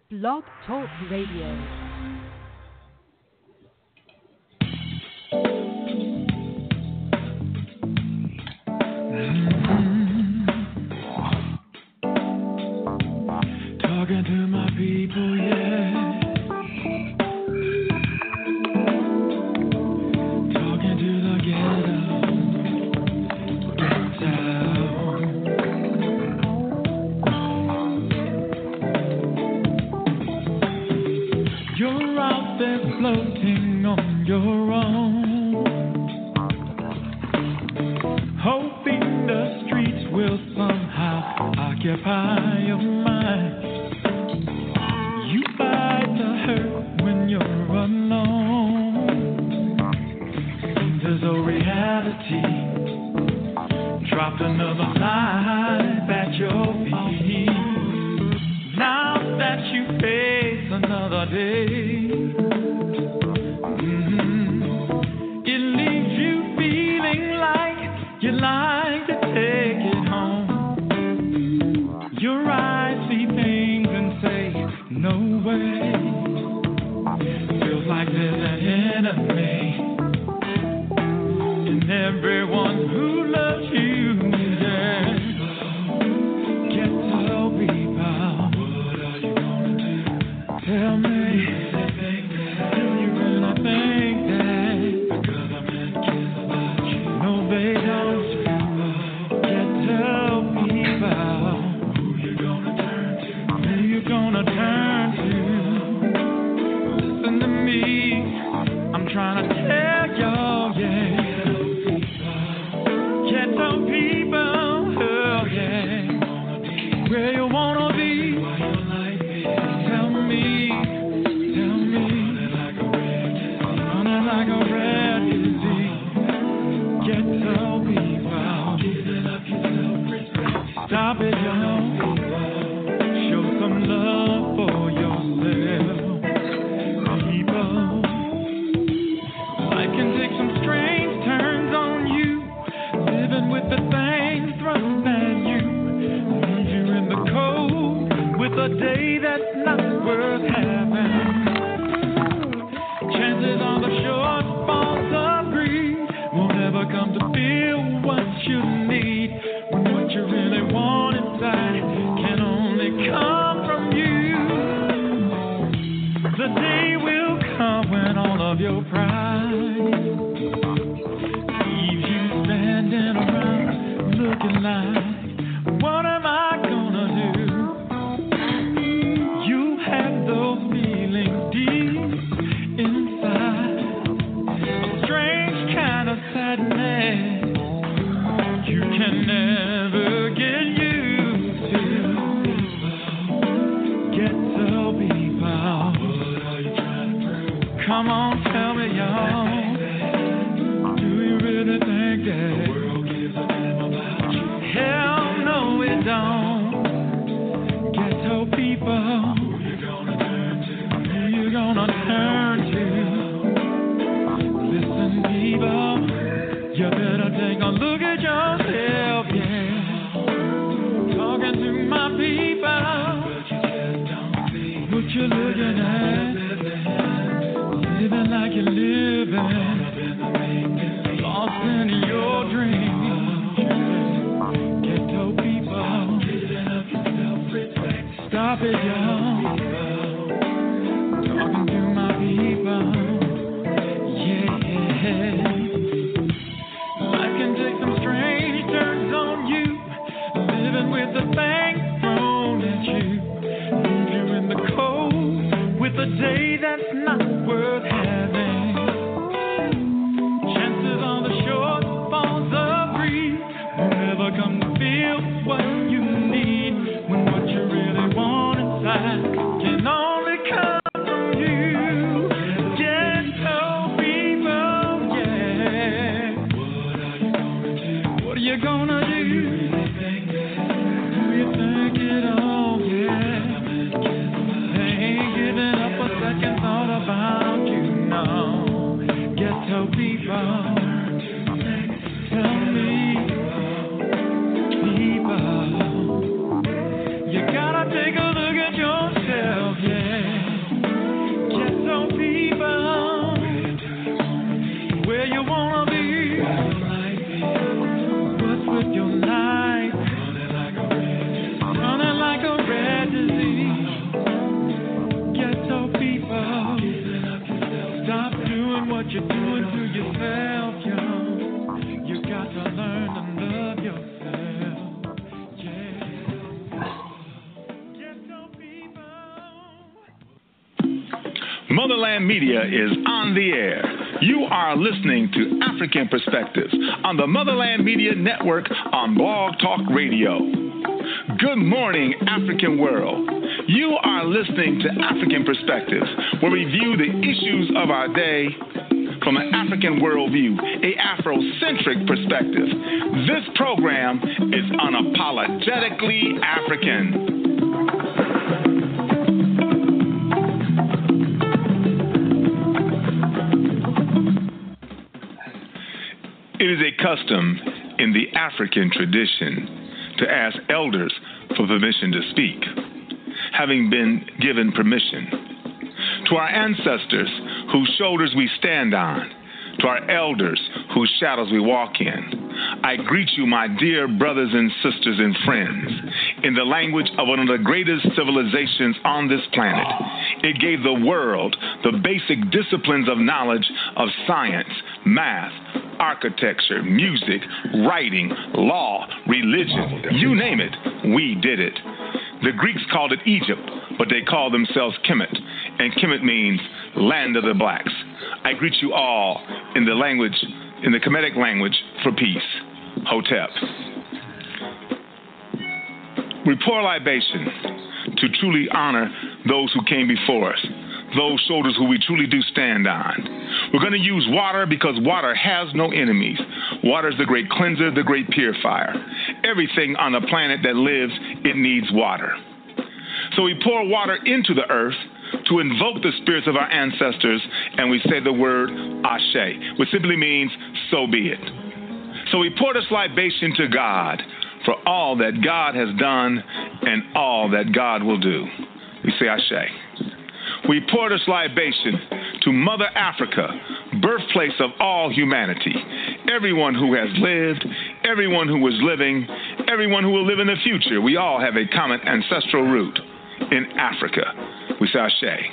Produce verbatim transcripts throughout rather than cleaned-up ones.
Blog Talk Radio. Talking to my people, yeah. Talking to the ghetto, you're out there floating on your own, hoping the streets will somehow occupy your mind. You fight the hurt when you're alone. There's a reality. Dropped another life at your feet. Now that you face another day, mm-hmm, it leaves you feeling like you'd like to take it home. Your eyes see things and say, no way. Feels like there's an enemy in everyone who loves you, yeah. Get to people. What are you gonna do? Tell me, do you really think that? Because I'm in kids about you. No, they don't. Get to people. Who you gonna turn to? Who you gonna turn to? Listen to me, I'm trying to tell y'all, yeah. Ghetto people, oh yeah. Where you wanna be? Tell me, tell me. Running like a red disease. Ghetto people, stop it, y'all. Show some love for yourself, people. Life can take some strange turns on you, living with the things thrown at you. Leave you in the cold with a day that's not worth having. Chances are the shortfalls of greed won't ever come to feel what you need, when what you really want inside can only come from you. The day will come when all of your pride leaves you standing around looking like, what am I gonna do? You have those feelings deep inside, a strange kind of sadness you can never get used to. Ghetto people, come on, tell me, y'all. Do you really think that the world gives a damn about you? Hell no, it don't. Ghetto people, who you gonna turn to? Who you gonna turn to? Listen, people, you better take a look at yourself, yeah. Talking to my people, what you looking at? Living like you're living, lost in your dreams. Ghetto people, stop it, y'all. Talking to my people, yeah. Life can take some strange turns on you, living with the things thrown at you. Leave you in the cold with a day that's not worth having. Chances are the shortfalls of greed won't ever come to feel what you need, when what you really want inside can only come from you. Ghetto people, yeah. What are you gonna do? What are you gonna do? Motherland Media is on the air. You are listening to African Perspectives on the Motherland Media Network on Blog Talk Radio. Good morning, African world. You are listening to African Perspectives, where we view the issues of our day from an African worldview, a Afrocentric perspective. This program is unapologetically African. It is a custom in the African tradition to ask elders for permission to speak, having been given permission. To our ancestors whose shoulders we stand on, to our elders whose shadows we walk in, I greet you, my dear brothers and sisters and friends, in the language of one of the greatest civilizations on this planet. It gave the world the basic disciplines of knowledge of science, math, architecture, music, writing, law, religion, you name it, we did it. The Greeks called it Egypt, but they called themselves Kemet, and Kemet means land of the blacks. I greet you all in the language, in the Kemetic language for peace, Hotep. We pour libation to truly honor those who came before us, those shoulders who we truly do stand on. We're going to use water because water has no enemies. Water is the great cleanser, the great purifier. Everything on the planet that lives, it needs water. So we pour water into the earth to invoke the spirits of our ancestors, and we say the word Ashe, which simply means, so be it. So we pour this libation to God for all that God has done and all that God will do. We say Ashe. We pour this libation to Mother Africa, birthplace of all humanity, everyone who has lived, everyone who is living, everyone who will live in the future. We all have a common ancestral root in Africa. We say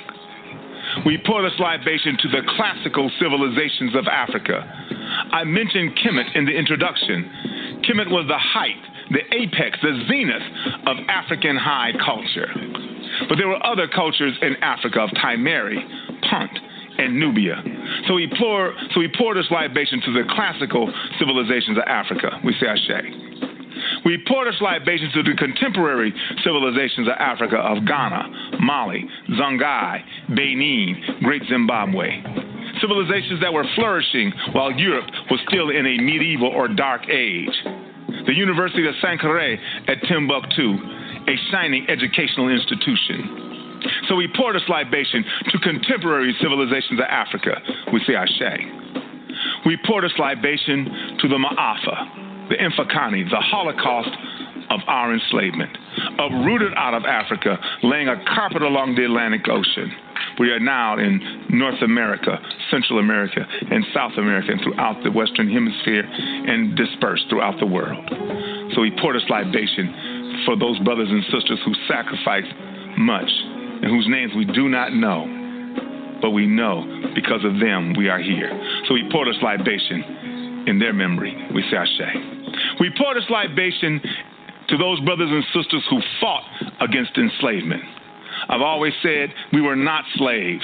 Ashe. We pour this libation to the classical civilizations of Africa. I mentioned Kemet in the introduction. Kemet was the height, the apex, the zenith of African high culture. But there were other cultures in Africa of Timeri, Punt, and Nubia. So we pour, so we pour this libation to the classical civilizations of Africa. We say Ashe. We pour this libation to the contemporary civilizations of Africa of Ghana, Mali, Songhai, Benin, Great Zimbabwe. Civilizations that were flourishing while Europe was still in a medieval or dark age. The University of Sankore at Timbuktu, a shining educational institution. So we pour this libation to contemporary civilizations of Africa. We say Ashe. We pour this libation to the Ma'afa, the Infakani, the Holocaust of our enslavement, uprooted out of Africa, laying a carpet along the Atlantic Ocean. We are now in North America, Central America, and South America, and throughout the Western Hemisphere, and dispersed throughout the world. So we pour this libation for those brothers and sisters who sacrificed much and whose names we do not know, but we know because of them we are here. So we pour this libation in their memory. We say Ashe. We pour this libation to those brothers and sisters who fought against enslavement. I've always said we were not slaves.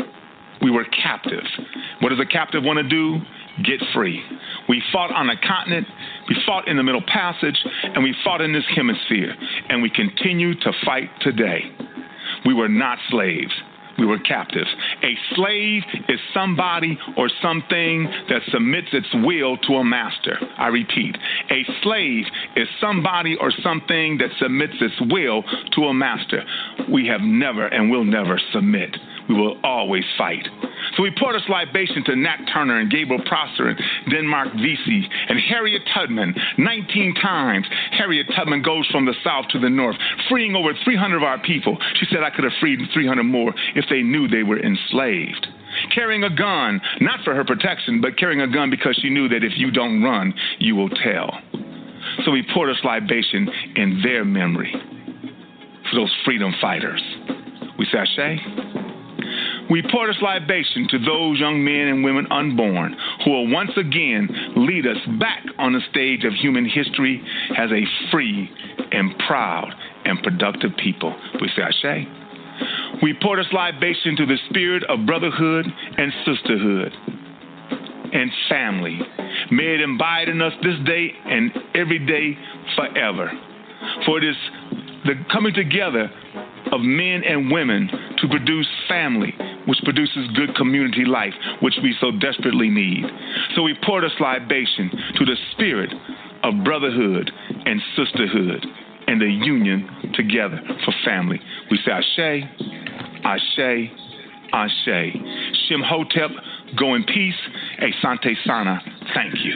We were captives. What does a captive want to do? Get free. We fought on a continent, we fought in the Middle Passage, and we fought in this hemisphere, and we continue to fight today. We were not slaves. We were captives. A slave is somebody or something that submits its will to a master. I repeat, a slave is somebody or something that submits its will to a master. We have never and will never submit. We will always fight. So we pour this libation to Nat Turner and Gabriel Prosser and Denmark Vesey and Harriet Tubman. nineteen times Harriet Tubman goes from the south to the north, freeing over three hundred of our people. She said I could have freed three hundred more if they knew they were enslaved. Carrying a gun, not for her protection, but carrying a gun because she knew that if you don't run, you will tell. So we pour this libation in their memory for those freedom fighters. We say Ashe. We pour this libation to those young men and women unborn who will once again lead us back on the stage of human history as a free and proud and productive people. We say Ashe. We pour this libation to the spirit of brotherhood and sisterhood and family. May it abide in us this day and every day forever. For it is the coming together of men and women to produce family, which produces good community life, which we so desperately need. So we pour this libation to the spirit of brotherhood and sisterhood and the union together for family. We say Ashe, Ashe, Ashe. Shem Hotep, go in peace. Asante Sana, thank you.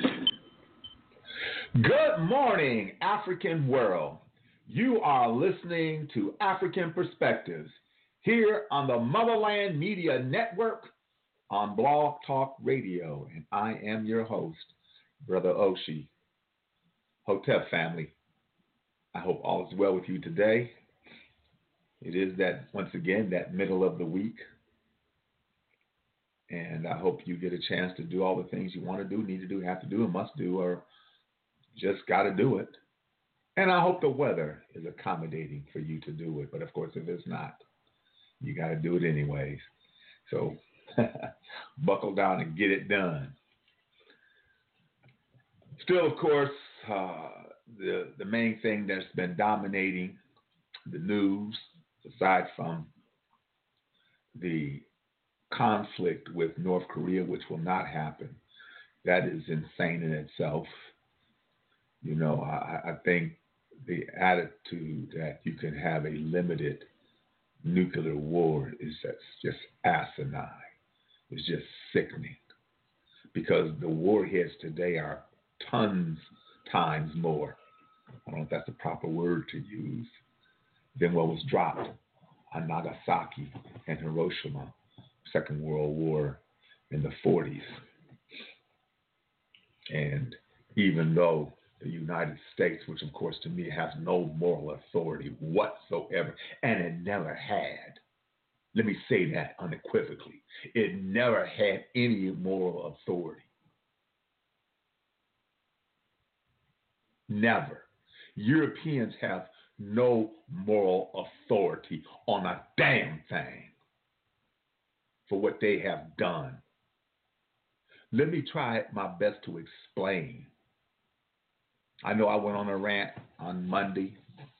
Good morning, African world. You are listening to African Perspectives here on the Motherland Media Network on Blog Talk Radio. And I am your host, Brother Oshi. Hotep family, I hope all is well with you today. It is that, once again, that middle of the week. And I hope you get a chance to do all the things you want to do, need to do, have to do, and must do, or just got to do it. And I hope the weather is accommodating for you to do it. But, of course, if it's not, you got to do it anyways. So buckle down and get it done. Still, of course, uh, the, the main thing that's been dominating the news, aside from the conflict with North Korea, which will not happen, that is insane in itself. You know, I, I think the attitude that you can have a limited nuclear war is just, just asinine. It's just sickening, because the warheads today are tons times more, I don't know if that's the proper word to use, than what was dropped on Nagasaki and Hiroshima, Second World War in the forties. And even though the United States, which of course to me has no moral authority whatsoever, and it never had, let me say that unequivocally, it never had any moral authority. Never. Europeans have no moral authority on a damn thing for what they have done. Let me try my best to explain. I know I went on a rant on Monday,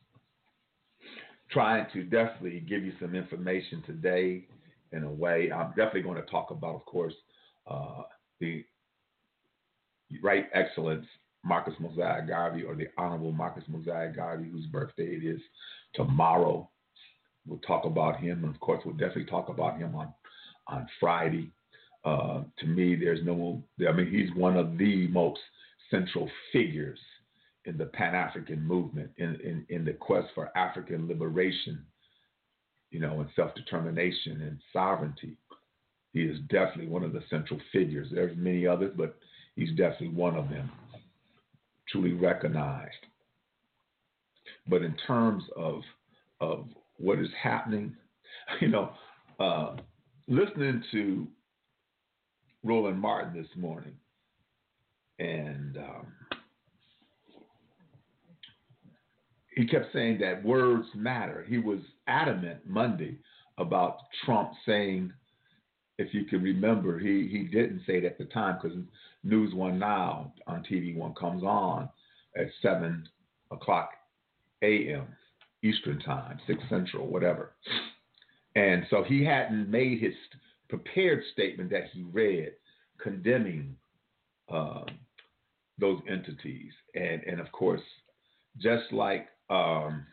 trying to definitely give you some information today in a way. I'm definitely going to talk about, of course, uh, the Right Excellence Marcus Mosiah Garvey, or the Honorable Marcus Mosiah Garvey, whose birthday it is tomorrow. We'll talk about him, and of course, we'll definitely talk about him on, on Friday. Uh, to me, there's no, I mean, he's one of the most central figures in the Pan-African movement, in, in, in the quest for African liberation, you know, and self-determination and sovereignty. He is definitely one of the central figures. There's many others, but he's definitely one of them, truly recognized. But in terms of of what is happening, you know, uh, listening to Roland Martin this morning, and um, he kept saying that words matter. He was adamant Monday about Trump saying, if you can remember, he, he didn't say it at the time, because News One Now on T V One comes on at seven o'clock a.m. Eastern Time, six Central, whatever. And so he hadn't made his prepared statement that he read condemning uh, those entities. And, and of course, just like um,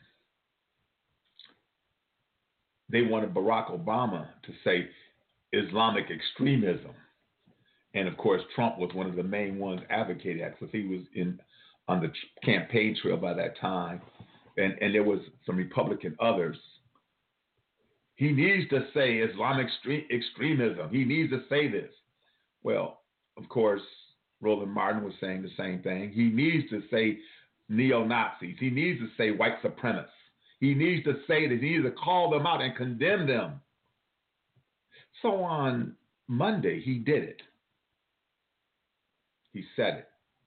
they wanted Barack Obama to say Islamic extremism. And of course, Trump was one of the main ones advocating that, because he was in on the campaign trail by that time. And, and there was some Republican others. He needs to say Islamic extremism. He needs to say this. Well, of course, Roland Martin was saying the same thing. He needs to say neo-Nazis. He needs to say white supremacists. He needs to say that. He needs to call them out and condemn them. So on Monday, he did it. He said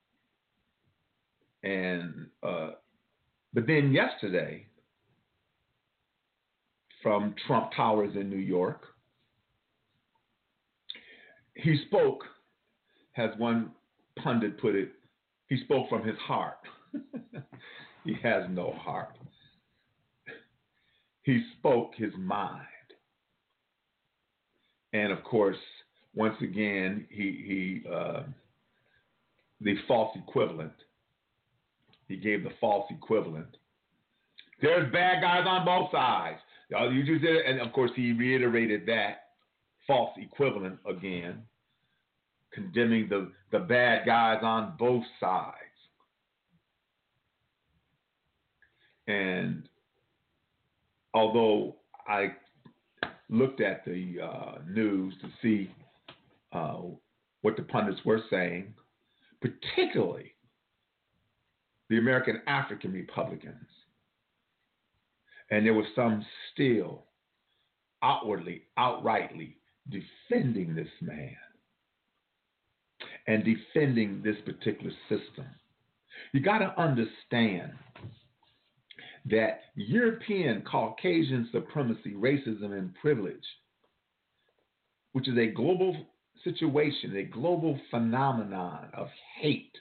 it. And, uh, but then yesterday, from Trump Towers in New York. He spoke, as one pundit put it, he spoke from his heart. He has no heart. He spoke his mind. And of course, once again, he, he uh, the false equivalent. He gave the false equivalent. There's bad guys on both sides. You just did it. And of course, he reiterated that false equivalent again, condemning the, the bad guys on both sides. And although I looked at the uh, news to see uh, what the pundits were saying, particularly the American African Republicans, and there was some still outwardly, outrightly defending this man and defending this particular system. You got to understand that European Caucasian supremacy, racism, and privilege, which is a global situation, a global phenomenon of hate,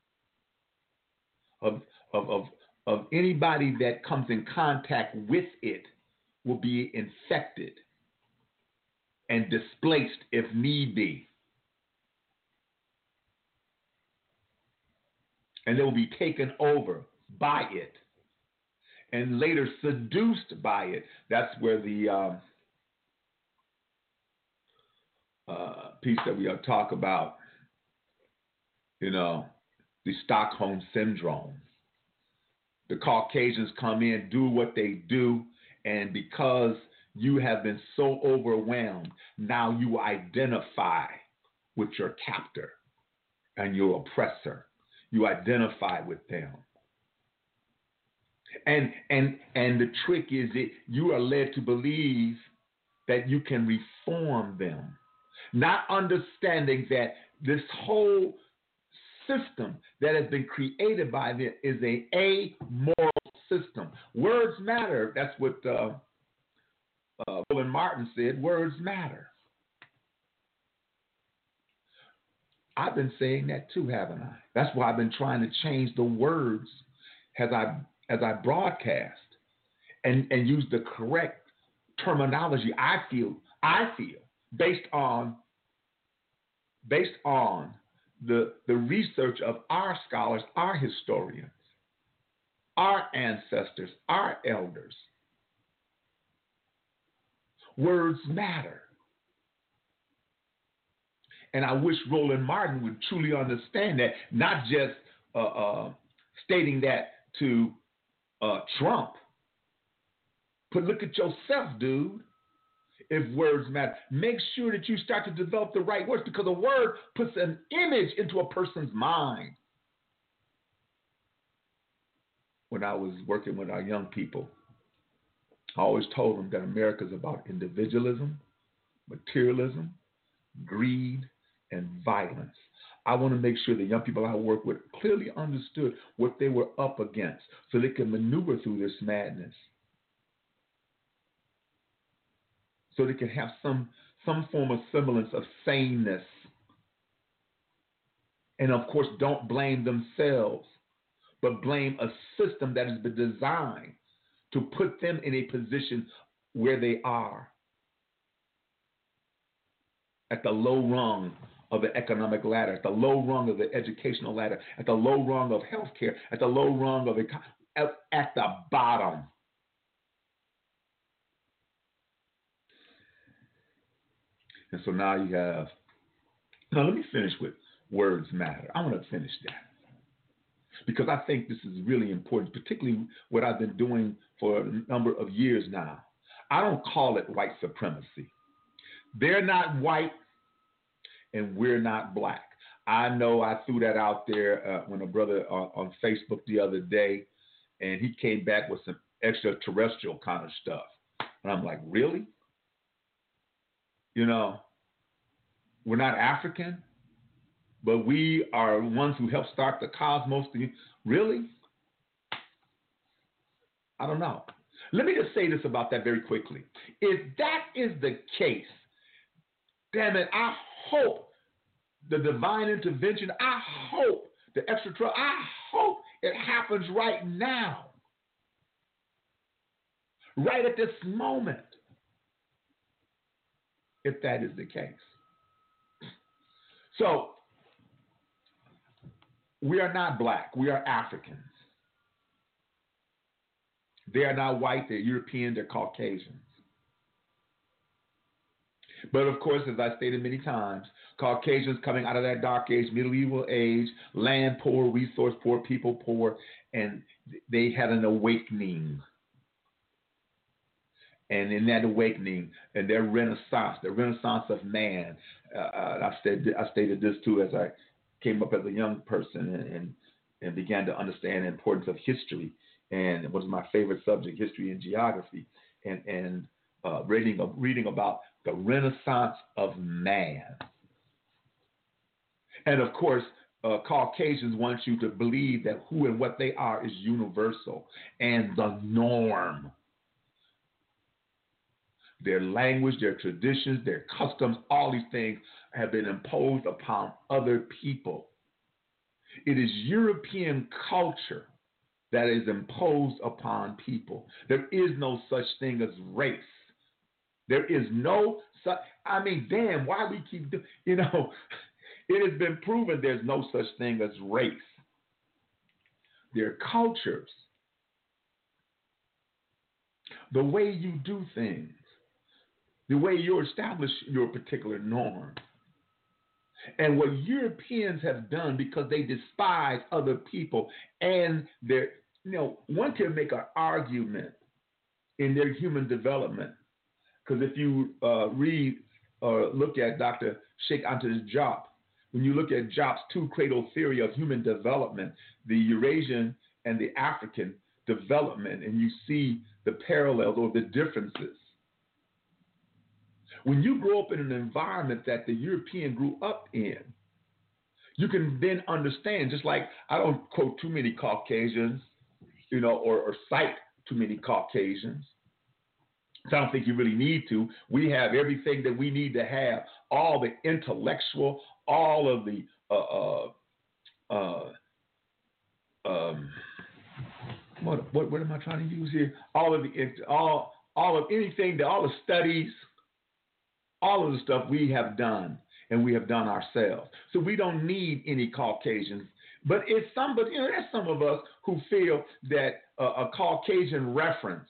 of, of, of, of anybody that comes in contact with it will be infected and displaced if need be. And they will be taken over by it and later seduced by it. That's where the um, uh, piece that we talk about, you know, the Stockholm Syndrome. The Caucasians come in, do what they do, and because you have been so overwhelmed, now you identify with your captor and your oppressor. You identify with them. And and and the trick is that you are led to believe that you can reform them, not understanding that this whole system that has been created by them is a amoral system. Words matter. That's what uh, uh, Roland Martin said. Words matter. I've been saying that too, haven't I? That's why I've been trying to change the words as I as I broadcast and, and use the correct terminology I feel I feel based on based on the the research of our scholars, our historians, our ancestors, our elders. Words matter. And I wish Roland Martin would truly understand that, not just uh, uh, stating that to uh, Trump, but look at yourself, dude. If words matter, make sure that you start to develop the right words, because a word puts an image into a person's mind. When I was working with our young people, I always told them that America is about individualism, materialism, greed, and violence. I want to make sure the young people I work with clearly understood what they were up against so they can maneuver through this madness. So they can have some, some form of semblance of saneness. And of course, don't blame themselves, but blame a system that has been designed to put them in a position where they are, at the low rung of the economic ladder, at the low rung of the educational ladder, at the low rung of healthcare, at the low rung of econ- at, at the bottom. And so now you have, now let me finish with words matter. I want to finish that, because I think this is really important, particularly what I've been doing for a number of years now. I don't call it white supremacy. They're not white and we're not black. I know I threw that out there uh, when a brother on, on Facebook the other day, and he came back with some extraterrestrial kind of stuff. And I'm like, really? You know, we're not African, but we are ones who helped start the cosmos. Really? I don't know. Let me just say this about that very quickly. If that is the case, damn it, I hope the divine intervention, I hope the extra trouble, I hope it happens right now. Right at this moment. If that is the case. So, we are not black. We are Africans. They are not white. They're European. They're Caucasians. But of course, as I stated many times, Caucasians coming out of that dark age, medieval age, land poor, resource poor, people poor, and they had an awakening. And in that awakening, and their renaissance, the renaissance of man, uh, I, stated, I stated this too as I came up as a young person and, and, and began to understand the importance of history. And it was my favorite subject, history and geography, and, and uh, reading, reading about the renaissance of man. And of course, uh, Caucasians want you to believe that who and what they are is universal and the norm. Their language, their traditions, their customs, all these things have been imposed upon other people. It is European culture that is imposed upon people. There is no such thing as race. There is no such, I mean, damn, why we keep doing, you know, it has been proven there's no such thing as race. There are cultures. The way you do things. The way you establish your particular norm. And what Europeans have done because they despise other people and their, you know, one can make an argument in their human development. Because if you uh, read or look at Doctor Sheikh Anta Diop, when you look at Diop's two cradle theory of human development, the Eurasian and the African development, and you see the parallels or the differences. When you grow up in an environment that the European grew up in, you can then understand, just like I don't quote too many Caucasians, you know, or, or cite too many Caucasians. So I don't think you really need to. We have everything that we need to have, all the intellectual, all of the, uh, uh, uh, um, what, what, what am I trying to use here? All of the, all, all of anything, that all the studies, all of the stuff we have done, and we have done ourselves. So we don't need any Caucasians. But it's somebody, you know, there's some of us who feel that uh, a Caucasian reference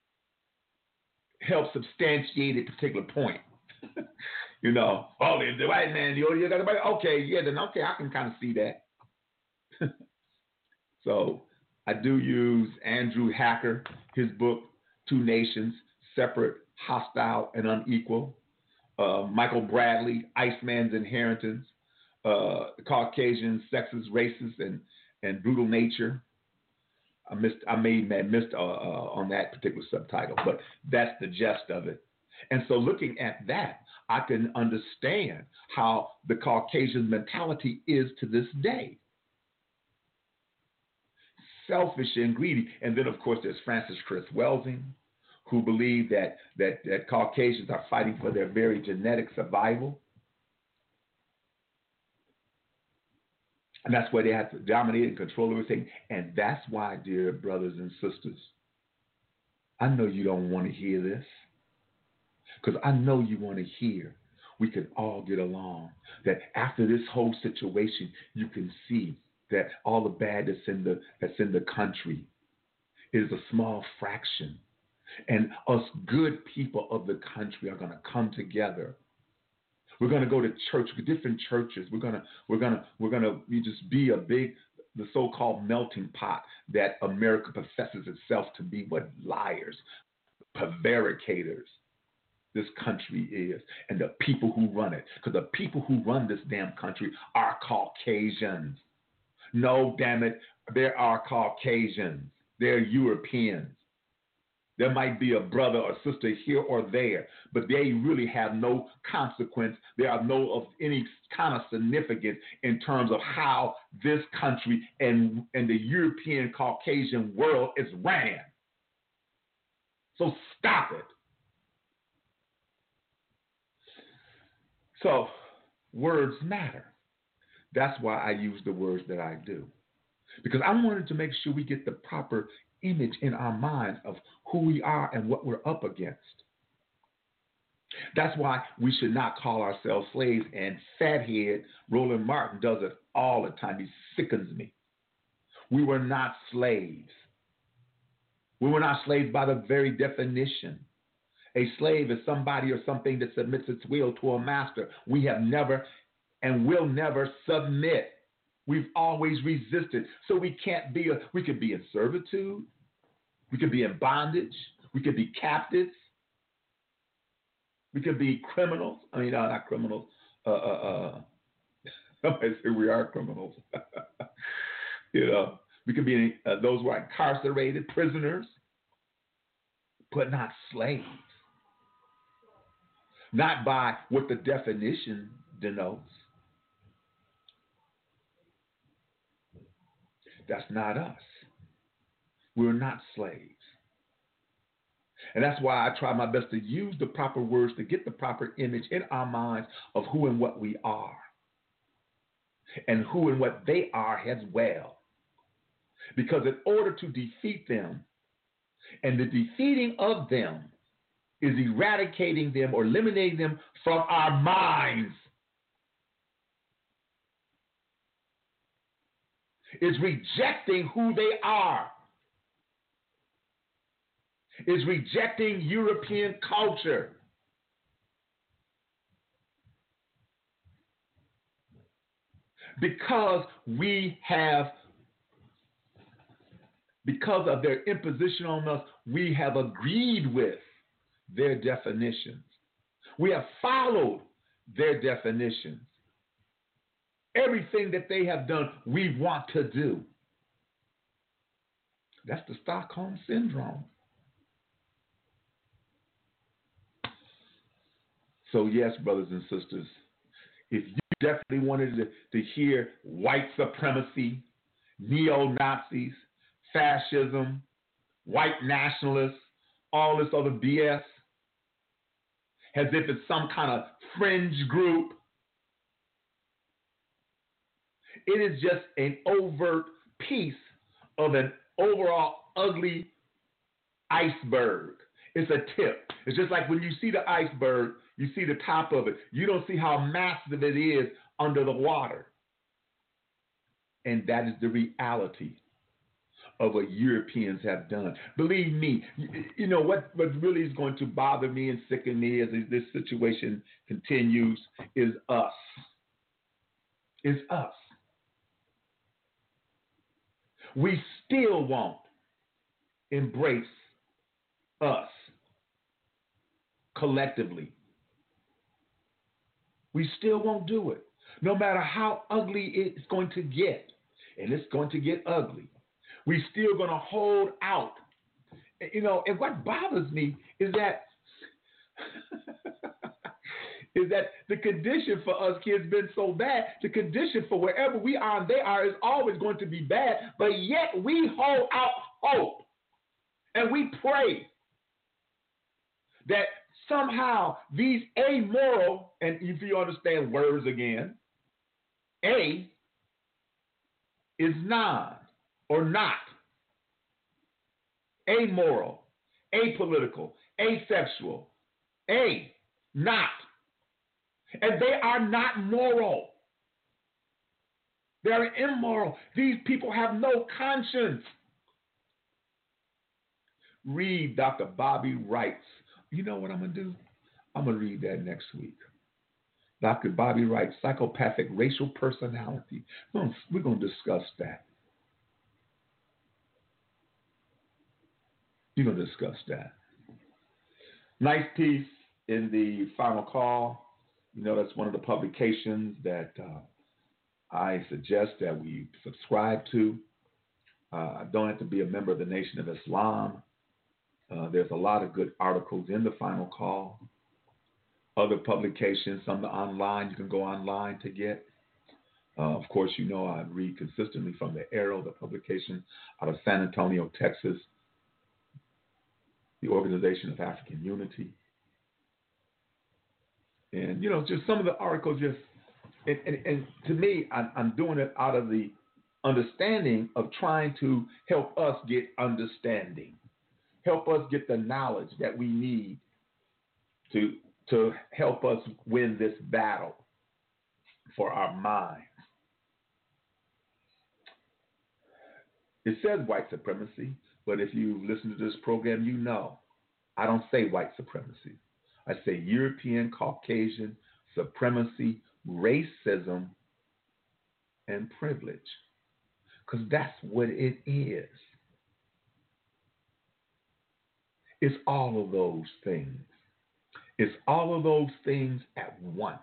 helps substantiate a particular point. You know, oh, the white man, the you got the okay, yeah, then okay, I can kind of see that. So I do use Andrew Hacker, his book, Two Nations, Separate, Hostile, and Unequal. Uh, Michael Bradley, Iceman's Inheritance, uh, Caucasian, Sexist, Racist, and, and Brutal Nature. I missed, I made missed uh, uh, on that particular subtitle, but that's the gist of it. And so looking at that, I can understand how the Caucasian mentality is to this day. Selfish and greedy. And then, of course, there's Francis Chris Welsing, who believe that, that, that Caucasians are fighting for their very genetic survival. And that's why they have to dominate and control everything. And that's why, dear brothers and sisters, I know you don't want to hear this, because I know you want to hear we can all get along. That after this whole situation, you can see that all the bad that's in the, that's in the country is a small fraction. And us good people of the country are going to come together. We're going to go to church, different churches. We're going to, we're going to, we're going to just be a big, the so-called melting pot that America professes itself to be. What liars, prevaricators this country is, and the people who run it. Because the people who run this damn country are Caucasians. No, damn it, there are Caucasians. They're Europeans. There might be a brother or sister here or there, but they really have no consequence. They are no of any kind of significance in terms of how this country and, and the European Caucasian world is ran. So stop it. So words matter. That's why I use the words that I do. Because I wanted to make sure we get the proper image in our minds of who we are and what we're up against. That's why we should not call ourselves slaves. And fathead Roland Martin does it all the time. He sickens me. We were not slaves. We were not slaves by the very definition. A slave is somebody or something that submits its will to a master. We have never and will never submit. We've always resisted. So we can't be, a, we could be in servitude. We could be in bondage. We could be captives. We could be criminals. I mean, no, not criminals. Uh, uh, uh, somebody say we are criminals. You know, we could be uh, those who are incarcerated, prisoners, but not slaves. Not by what the definition denotes. That's not us. We're not slaves. And that's why I try my best to use the proper words to get the proper image in our minds of who and what we are. And who and what they are as well. Because in order to defeat them, and the defeating of them is eradicating them or eliminating them from our minds. Is rejecting who they are. Is rejecting European culture. Because we have, because of their imposition on us, we have agreed with their definitions. We have followed their definitions. Everything that they have done, we want to do. That's the Stockholm Syndrome. So yes, brothers and sisters, if you definitely wanted to, to hear white supremacy, neo-Nazis, fascism, white nationalists, all this other B S, as if it's some kind of fringe group, it is just an overt piece of an overall ugly iceberg. It's a tip. It's just like when you see the iceberg, you see the top of it. You don't see how massive it is under the water. And that is the reality of what Europeans have done. Believe me, you, you know, what, what really is going to bother me and sicken me as this situation continues is us. Is us. We still won't embrace us collectively. We still won't do it, no matter how ugly it's going to get. And it's going to get ugly. We're still going to hold out. You know, and what bothers me is that is that the condition for us kids has been so bad. The condition for wherever we are and they are is always going to be bad, but yet we hold out hope. And we pray that somehow these amoral, and if you understand words again, A is non or not. Amoral, apolitical, asexual, A, not. And they are not moral. They're immoral. These people have no conscience. Read Doctor Bobby Wright's. You know what I'm going to do? I'm going to read that next week. Doctor Bobby Wright's Psychopathic Racial Personality. We're going to discuss that. You're going to discuss that. Nice piece in the Final Call. You know, that's one of the publications that uh, I suggest that we subscribe to. Uh, I don't have to be a member of the Nation of Islam. Uh, there's a lot of good articles in the Final Call. Other publications, some are online, you can go online to get. Uh, of course, you know I read consistently from the Arrow, the publication out of San Antonio, Texas. the Organization of African Unity. And, you know, just some of the articles just, and, and, and to me, I'm, I'm doing it out of the understanding of trying to help us get understanding, help us get the knowledge that we need to, to help us win this battle for our minds. It says white supremacy, but if you listen to this program, you know I don't say white supremacy. I say European, Caucasian, supremacy, racism, and privilege, because that's what it is. It's all of those things. It's all of those things at once.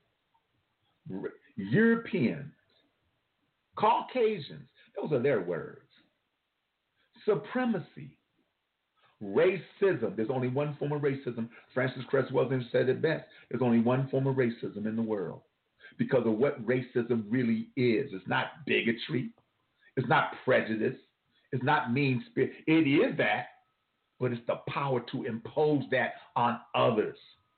Europeans, Caucasians, those are their words. Supremacy, racism. There's only one form of racism. Francis Cress Welsing said it best. There's only one form of racism in the world because of what racism really is. It's not bigotry. It's not prejudice. It's not mean spirit. It is that, but it's the power to impose that on others.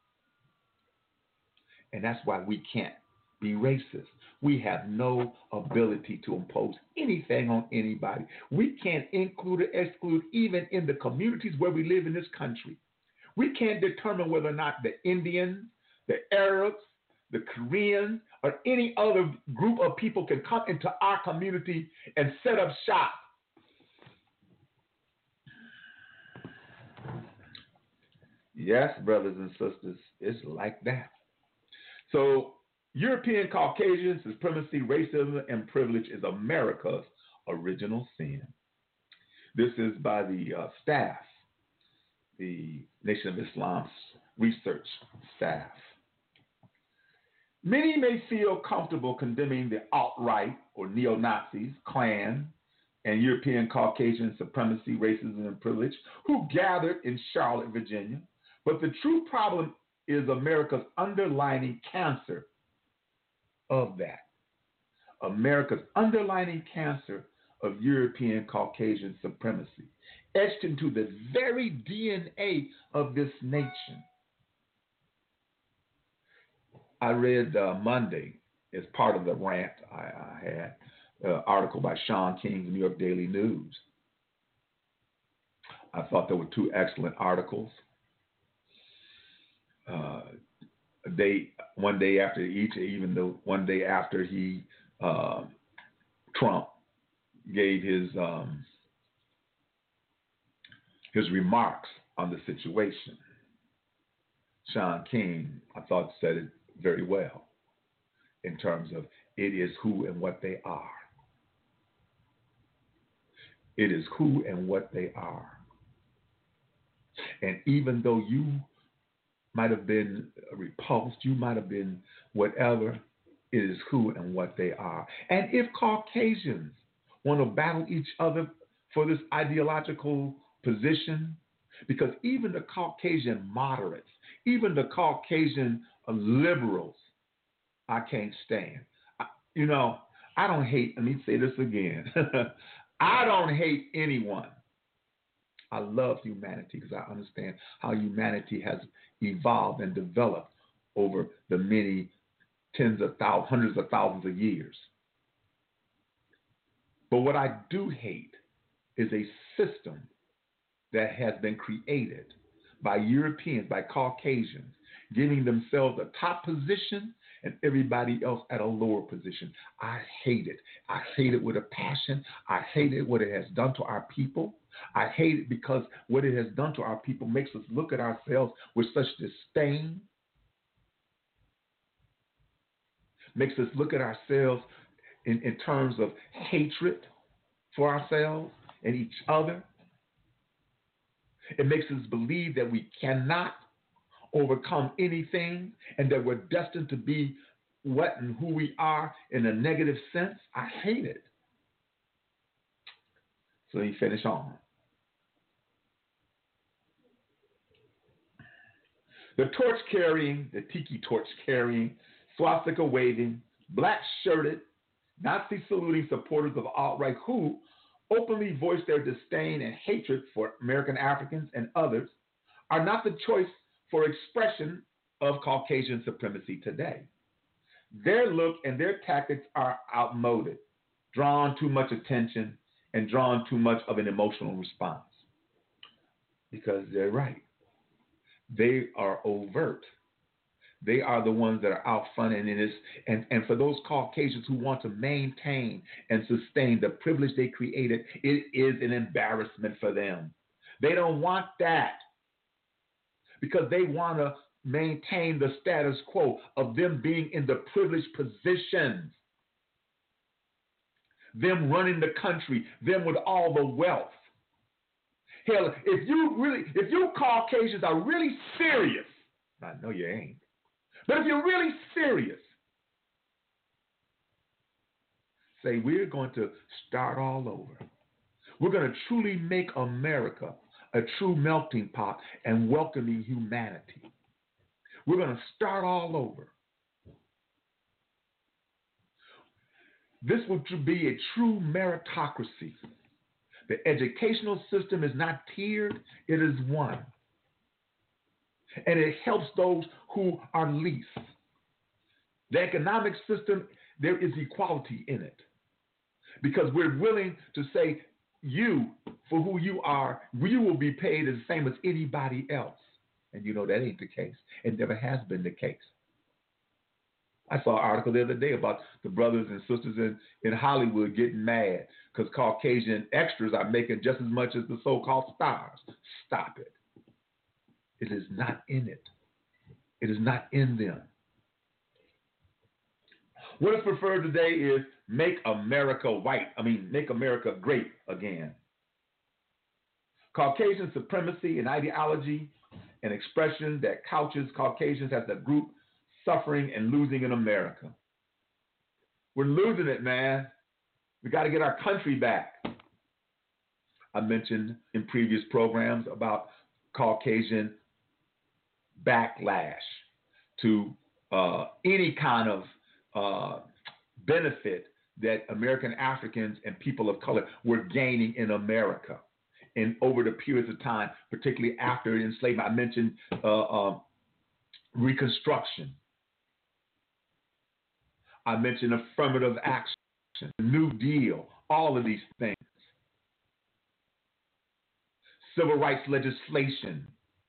And that's why we can't be racist. We have no ability to impose anything on anybody. We can't include or exclude even in the communities where we live in this country. We can't determine whether or not the Indians, the Arabs, the Koreans, or any other group of people can come into our community and set up shop. Yes, brothers and sisters, it's like that. So European, Caucasian, supremacy, racism, and privilege is America's original sin. This is by the uh, staff, the Nation of Islam's research staff. Many may feel comfortable condemning the alt-right or neo-Nazis, Klan, and European, Caucasian, supremacy, racism, and privilege who gathered in Charlotte, Virginia. But the true problem is America's underlying cancer of that. America's underlying cancer of European Caucasian supremacy, etched into the very D N A of this nation. I read uh, Monday, as part of the rant I, I had, an uh, article by Sean King, New York Daily News. I thought there were two excellent articles. Uh, a day, one day after each, even though one day after he, uh, Trump, gave his um, his remarks on the situation. Sean King, I thought, said it very well in terms of it is who and what they are. It is who and what they are. And even though you might have been repulsed, you might have been whatever, it is who and what they are. And if Caucasians want to battle each other for this ideological position, because even the Caucasian moderates, even the Caucasian liberals, I can't stand. I, you know, I don't hate, let me say this again. I don't hate anyone. I love humanity because I understand how humanity has evolved and developed over the many tens of thousands, hundreds of thousands of years. But what I do hate is a system that has been created by Europeans, by Caucasians, giving themselves a top position and everybody else at a lower position. I hate it. I hate it with a passion. I hate it what it has done to our people. I hate it because what it has done to our people makes us look at ourselves with such disdain, makes us look at ourselves in, in terms of hatred for ourselves and each other. It makes us believe that we cannot overcome anything and that we're destined to be what and who we are in a negative sense. I hate it. So you finish on. The torch carrying, the tiki torch carrying, swastika waving, black shirted, Nazi saluting supporters of alt-right who openly voice their disdain and hatred for American Africans and others are not the choice for expression of Caucasian supremacy today. Their look and their tactics are outmoded, drawn too much attention, and drawn too much of an emotional response. Because they're right. They are overt. They are the ones that are out front, and it is, and, and for those Caucasians who want to maintain and sustain the privilege they created, it is an embarrassment for them. They don't want that because they want to maintain the status quo of them being in the privileged positions, them running the country, them with all the wealth. Hell, if you really, if you Caucasians are really serious, I know you ain't, but if you're really serious, say we're going to start all over. We're going to truly make America a true melting pot and welcoming humanity. We're going to start all over. This would be a true meritocracy. The educational system is not tiered, it is one. And it helps those who are least. The economic system, there is equality in it. Because we're willing to say, you, for who you are, you will be paid the same as anybody else. And you know that ain't the case. It never has been the case. I saw an article the other day about the brothers and sisters in, in Hollywood getting mad because Caucasian extras are making just as much as the so-called stars. Stop it. It is not in it. It is not in them. What is preferred today is make America white. I mean, make America great again. Caucasian supremacy and ideology, an expression that couches Caucasians as a group suffering and losing in America. We're losing it, man. We got to get our country back. I mentioned in previous programs about Caucasian backlash to uh, any kind of uh, benefit that American Africans and people of color were gaining in America. And over the periods of time, particularly after enslavement, I mentioned uh, uh, Reconstruction. I mentioned affirmative action, the New Deal, all of these things. Civil rights legislation.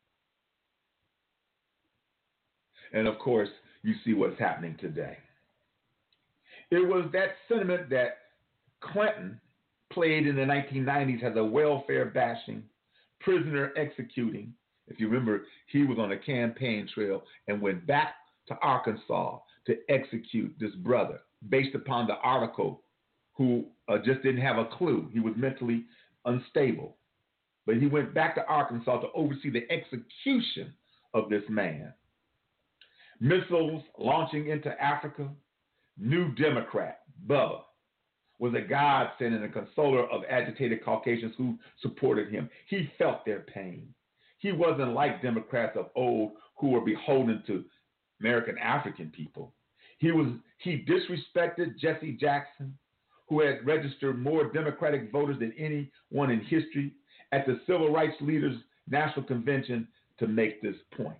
And of course, you see what's happening today. It was that sentiment that Clinton played in the nineteen nineties as a welfare bashing, prisoner executing. If you remember, he was on a campaign trail and went back to Arkansas to execute this brother based upon the article who uh, just didn't have a clue. He was mentally unstable. But he went back to Arkansas to oversee the execution of this man. Missiles launching into Africa. New Democrat, Bubba, was a godsend and a consoler of agitated Caucasians who supported him. He felt their pain. He wasn't like Democrats of old who were beholden to American African people. He was he disrespected Jesse Jackson, who had registered more Democratic voters than anyone in history at the Civil Rights Leaders National Convention to make this point.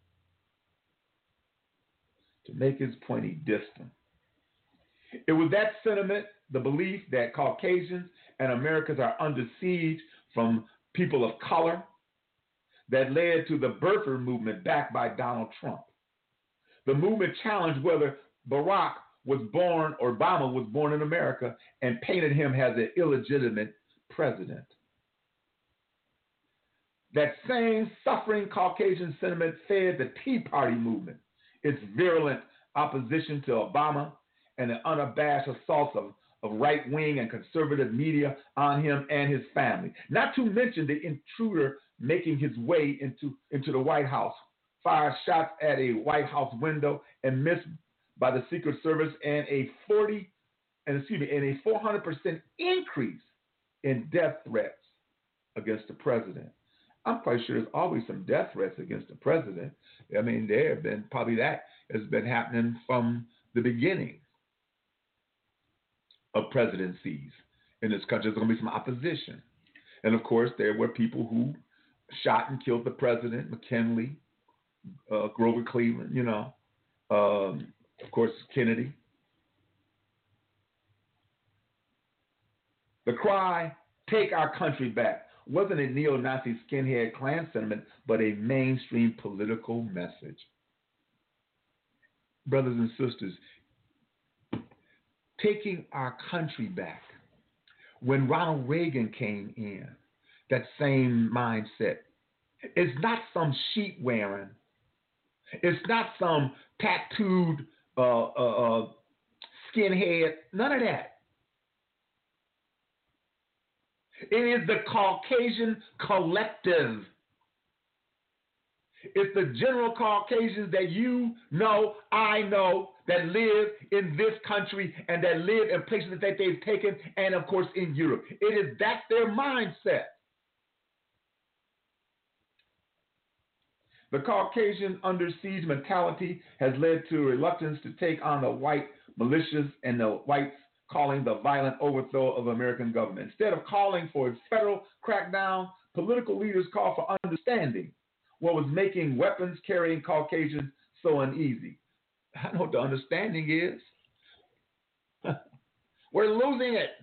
To make his point, he dissed them. It was that sentiment, the belief that Caucasians and Americans are under siege from people of color, that led to the birther movement backed by Donald Trump. The movement challenged whether Barack was born or Obama was born in America and painted him as an illegitimate president. That same suffering Caucasian sentiment fed the Tea Party movement, its virulent opposition to Obama and the unabashed assaults of, of right-wing and conservative media on him and his family. Not to mention the intruder making his way into, into the White House, fired shots at a White House window and missed by the Secret Service, and a forty and excuse me, and a four hundred percent increase in death threats against the president. I'm quite sure there's always some death threats against the president. I mean, there have been probably that has been happening from the beginning of presidencies in this country. There's going to be some opposition. And of course, there were people who shot and killed the president, McKinley, uh, Grover Cleveland, you know, um, of course, Kennedy. The cry, "Take our country back," wasn't a neo-Nazi skinhead Klan sentiment, but a mainstream political message. Brothers and sisters, taking our country back. When Ronald Reagan came in, that same mindset. It's not some sheet wearing. It's not some tattooed uh, uh, uh, skinhead. None of that. It is the Caucasian collective. It's the general Caucasians that you know, I know, that live in this country and that live in places that they've taken, and of course in Europe. It is that's their mindset. The Caucasian under siege mentality has led to reluctance to take on the white militias and the whites calling the violent overthrow of American government. Instead of calling for a federal crackdown, political leaders call for understanding what was making weapons carrying Caucasians so uneasy. I know what the understanding is. We're losing it.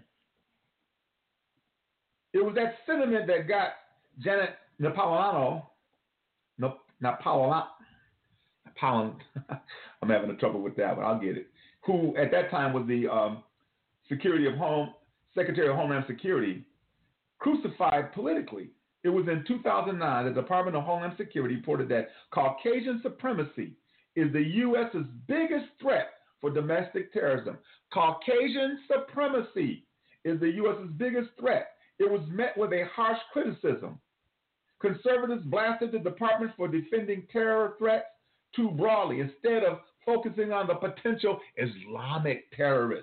It was that sentiment that got Janet Napolitano, no, Napolitano, Napolitano, I'm having a trouble with that, but I'll get it, who at that time was the um, Secretary of Home, Secretary of Homeland Security, crucified politically. It was in two thousand nine the Department of Homeland Security reported that Caucasian supremacy is the U S's biggest threat for domestic terrorism. Caucasian supremacy is the U S's biggest threat. It was met with a harsh criticism. Conservatives blasted the department for defending terror threats too broadly instead of focusing on the potential Islamic terrorists.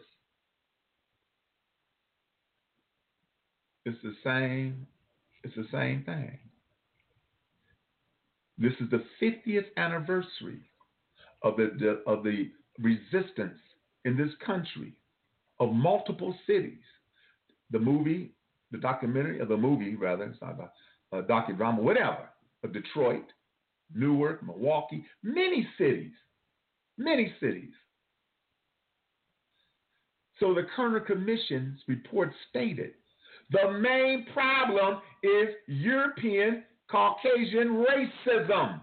It's the same, it's the same thing. This is the fiftieth anniversary of the, the of the resistance in this country of multiple cities. The movie, the documentary, or the movie rather, it's not a, a docudrama, whatever, of Detroit, Newark, Milwaukee, many cities, many cities. So the Kerner Commission's report stated the main problem is European Caucasian racism.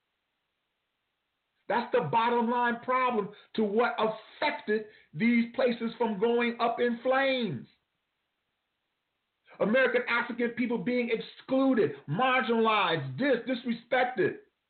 That's the bottom line problem to what affected these places from going up in flames. American African people being excluded, marginalized, dis- disrespected,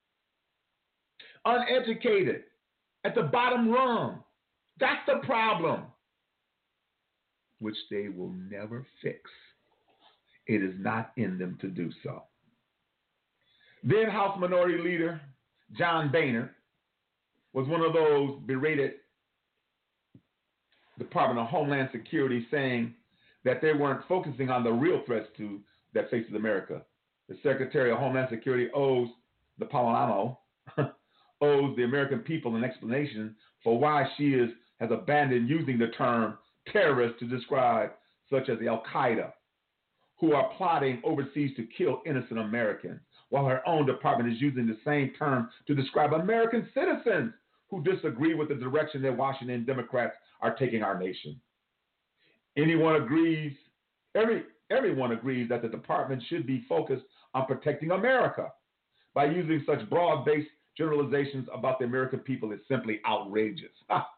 uneducated, at the bottom rung. That's the problem, which they will never fix. It is not in them to do so. Then House Minority Leader John Boehner was one of those berated Department of Homeland Security, saying that they weren't focusing on the real threats to that faces America. The Secretary of Homeland Security owes the Napolitano owes the American people an explanation for why she is has abandoned using the term terrorist to describe such as Al-Qaeda, who are plotting overseas to kill innocent Americans, while her own department is using the same term to describe American citizens who disagree with the direction that Washington Democrats are taking our nation. Anyone agrees, every, everyone agrees that the department should be focused on protecting America. By using such broad-based generalizations about the American people is simply outrageous.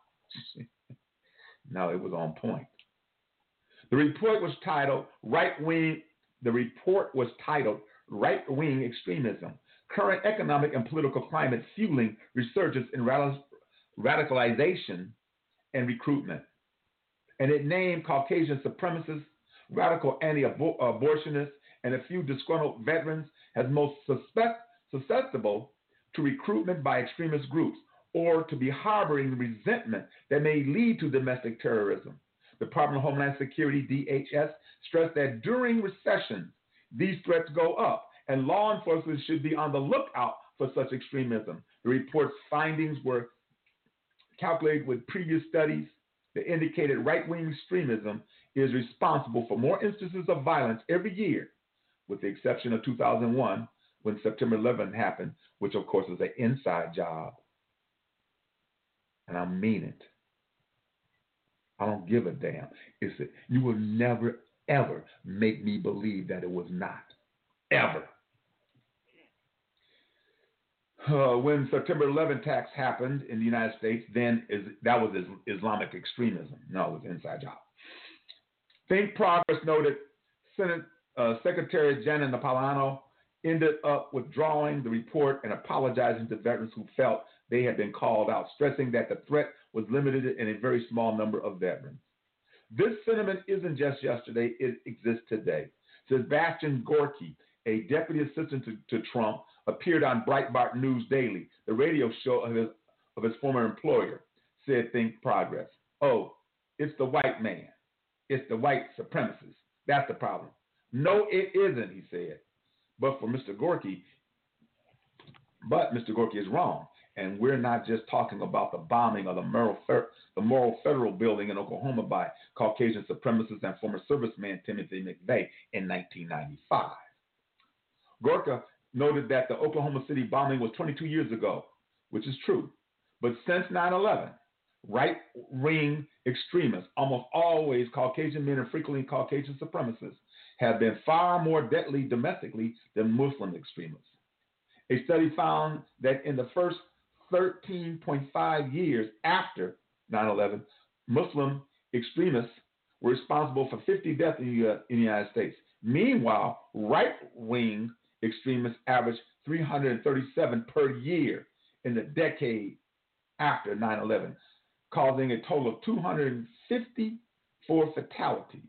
No, it was on point. The report was titled Right-Wing, the report was titled Right-Wing Extremism, Current Economic and Political Climate Fueling Resurgence in Radicalization and Recruitment. And it named Caucasian supremacists, radical anti-abortionists, and a few disgruntled veterans as most suspect, susceptible to recruitment by extremist groups or to be harboring resentment that may lead to domestic terrorism. The Department of Homeland Security, D H S, stressed that during recessions, these threats go up, and law enforcement should be on the lookout for such extremism. The report's findings were calculated with previous studies The indicated right-wing extremism is responsible for more instances of violence every year, with the exception of two thousand one, when September eleventh happened, which of course is an inside job. And I mean it. I don't give a damn. It's a, you will never, ever make me believe that it was not. Ever. Uh, when September eleventh attacks happened in the United States, then is, that was Islamic extremism. No, it was an inside job. Think Progress noted Senate uh, Secretary Janet Napolitano ended up withdrawing the report and apologizing to veterans who felt they had been called out, stressing that the threat was limited in a very small number of veterans. This sentiment isn't just yesterday, it exists today. Sebastian Gorky, a deputy assistant to, to Trump, appeared on Breitbart News Daily, the radio show of his, of his former employer, said Think Progress. Oh, it's the white man. It's the white supremacists. That's the problem. No, it isn't, he said. But for Mister Gorky, but Mister Gorky is wrong. And we're not just talking about the bombing of the Moral, the Moral Federal Building in Oklahoma by Caucasian supremacists and former serviceman Timothy McVeigh in nineteen ninety-five. Gorka noted that the Oklahoma City bombing was twenty-two years ago, which is true. But since nine eleven, right-wing extremists, almost always Caucasian men and frequently Caucasian supremacists, have been far more deadly domestically than Muslim extremists. A study found that in the first thirteen point five years after nine eleven, Muslim extremists were responsible for fifty deaths in the United States. Meanwhile, right-wing extremists averaged three hundred thirty-seven per year in the decade after nine eleven, causing a total of two hundred fifty-four fatalities.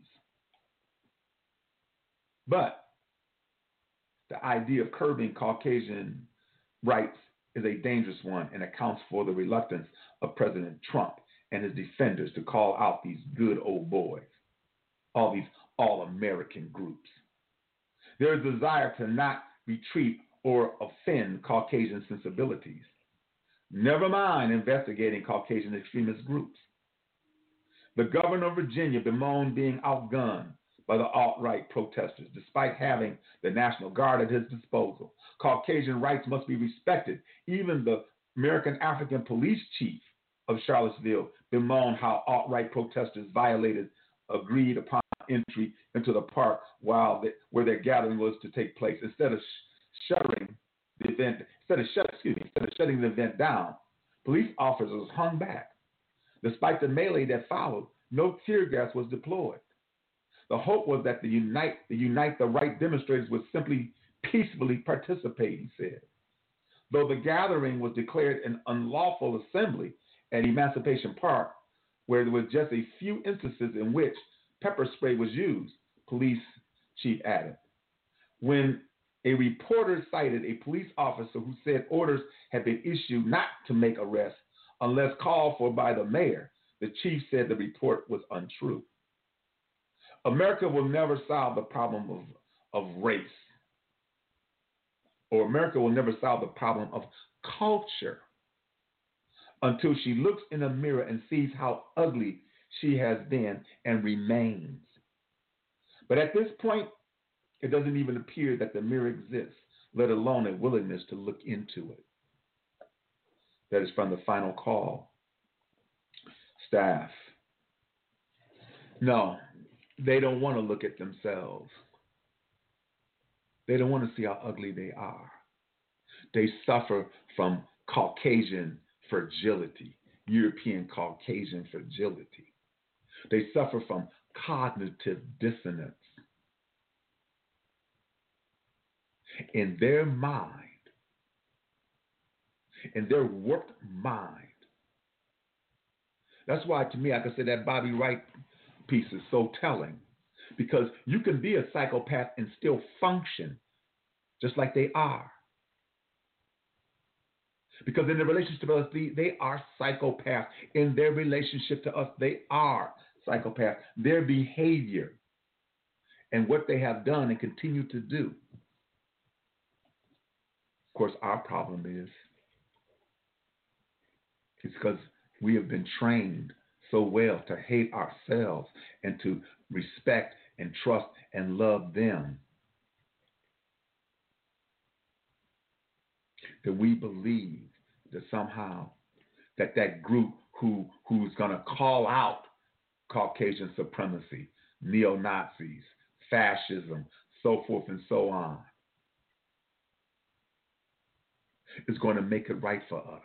But the idea of curbing Caucasian rights is a dangerous one and accounts for the reluctance of President Trump and his defenders to call out these good old boys, all these all-American groups. There is a desire to not retreat or offend Caucasian sensibilities. Never mind investigating Caucasian extremist groups. The governor of Virginia bemoaned being outgunned by the alt-right protesters, despite having the National Guard at his disposal. Caucasian rights must be respected. Even the American African police chief of Charlottesville bemoaned how alt-right protesters violated agreed upon entry into the park while they, where their gathering was to take place. Instead of sh- shuttering the event, instead of shut, excuse me, instead of shutting the event down, police officers hung back. Despite the melee that followed, no tear gas was deployed. The hope was that the Unite the Unite the Right demonstrators would simply peacefully participate, he said. Though the gathering was declared an unlawful assembly at Emancipation Park, where there was just a few instances in which pepper spray was used, police chief added. When a reporter cited a police officer who said orders had been issued not to make arrests unless called for by the mayor, the chief said the report was untrue. America will never solve the problem of, of race, or America will never solve the problem of culture until she looks in a mirror and sees how ugly she has been and remains. But at this point, it doesn't even appear that the mirror exists, let alone a willingness to look into it. That is from the Final Call staff. No, they don't want to look at themselves. They don't want to see how ugly they are. They suffer from Caucasian fragility, European Caucasian fragility. They suffer from cognitive dissonance. In their mind, in their warped mind. That's why, to me, I could say that Bobby Wright piece is so telling, because you can be a psychopath and still function just like they are. Because in their relationship to us, they are psychopaths. In their relationship to us, they are psychopaths. Their behavior and what they have done and continue to do. Of course, our problem is it's because we have been trained so well to hate ourselves and to respect and trust and love them that we believe that somehow that that group who who's going to call out Caucasian supremacy, neo-Nazis, fascism, so forth and so on, is going to make it right for us.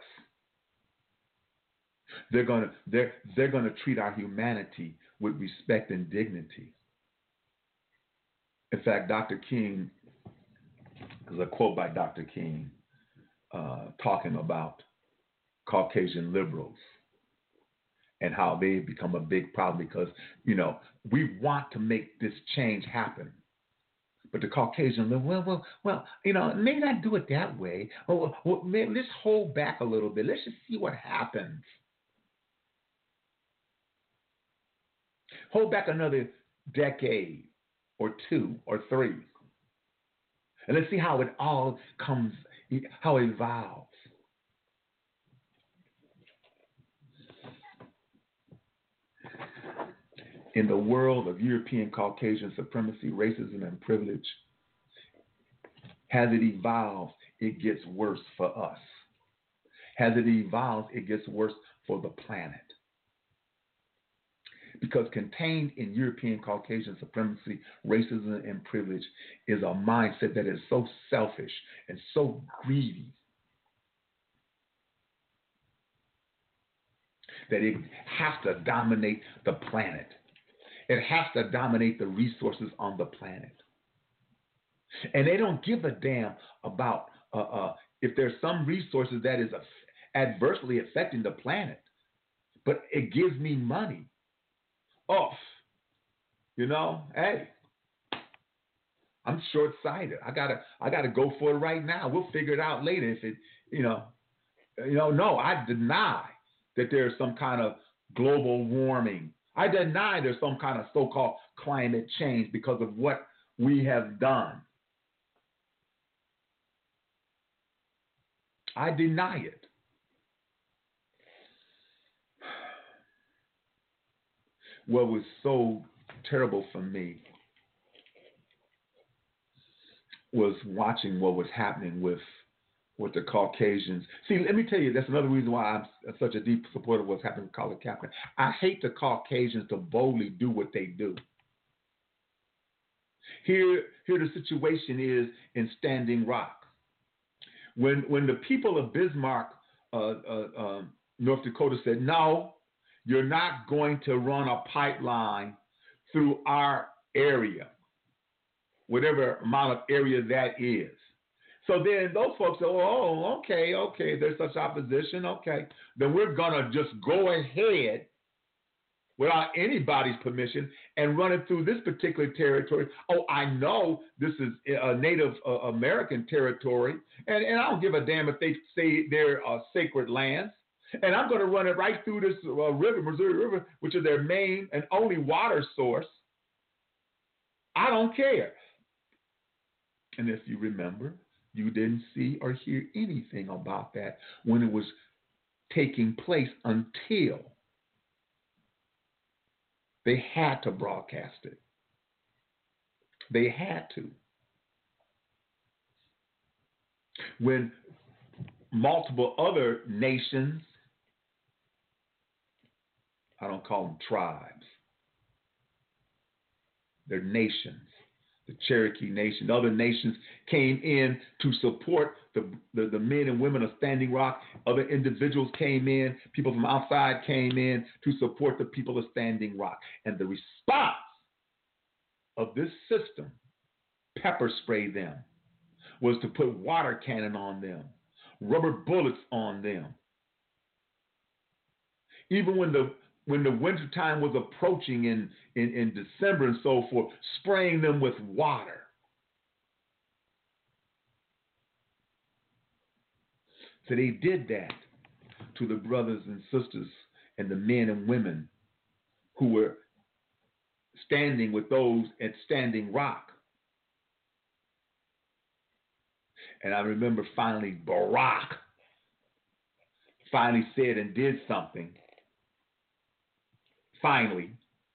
They're going to they're they're going to treat our humanity with respect and dignity. In fact, Doctor King, there's a quote by Doctor King uh, talking about Caucasian liberals and how they've become a big problem because, you know, we want to make this change happen. But the Caucasian liberals, well, well, well, you know, maybe not do it that way. Or, or maybe let's hold back a little bit. Let's just see what happens. Hold back another decade or two or three. And let's see how it all comes, how it evolves. In the world of European Caucasian supremacy, racism, and privilege, as it evolves, it gets worse for us. As it evolves, it gets worse for the planet. Because contained in European Caucasian supremacy, racism, and privilege is a mindset that is so selfish and so greedy that it has to dominate the planet. It has to dominate the resources on the planet. And they don't give a damn about uh, uh, if there's some resources that is adversely affecting the planet, but it gives me money. Off, you know, hey, I'm short-sighted. I gotta, I gotta go for it right now. We'll figure it out later. If it, you know, you know, no, I deny that there's some kind of global warming. I deny there's some kind of so-called climate change because of what we have done. I deny it. What was so terrible for me was watching what was happening with with the Caucasians. See, let me tell you, that's another reason why I'm such a deep supporter of what's happening with Colin Kaepernick. I hate the Caucasians to boldly do what they do. Here, here the situation is in Standing Rock. When when the people of Bismarck, uh, uh, uh, North Dakota said, no, you're not going to run a pipeline through our area, whatever amount of area that is. So then those folks say, oh, okay, okay, there's such opposition, okay. Then we're going to just go ahead without anybody's permission and run it through this particular territory. Oh, I know this is a Native uh, American territory, and, and I don't give a damn if they say they're uh, sacred lands. And I'm going to run it right through this uh, river, Missouri River, which is their main and only water source. I don't care. And if you remember, you didn't see or hear anything about that when it was taking place until they had to broadcast it. They had to. When multiple other nations, I don't call them tribes, they're nations. The Cherokee Nation, other nations came in to support the, the, the men and women of Standing Rock. Other individuals came in, people from outside came in to support the people of Standing Rock. And the response of this system, pepper spray them, was to put water cannon on them, rubber bullets on them. Even when the when the wintertime was approaching in, in, in December and so forth, spraying them with water. So they did that to the brothers and sisters and the men and women who were standing with those at Standing Rock. And I remember finally Barack finally said and did something. finally.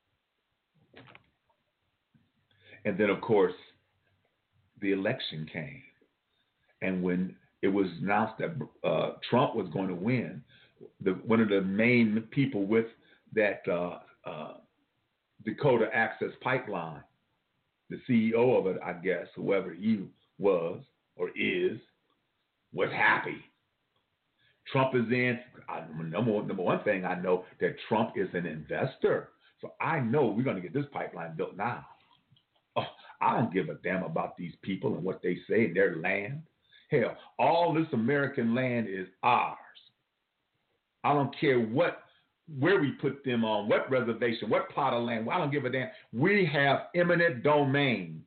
And then, of course, the election came. And when it was announced that uh, Trump was going to win, the, one of the main people with that uh, uh, Dakota Access Pipeline, the C E O of it, I guess, whoever he was or is, was happy. Trump is in. I, number, one, number one thing I know, that Trump is an investor. So I know we're going to get this pipeline built now. Oh, I don't give a damn about these people and what they say in their land. Hell, all this American land is ours. I don't care what, where we put them on, what reservation, what plot of land. I don't give a damn. We have eminent domain.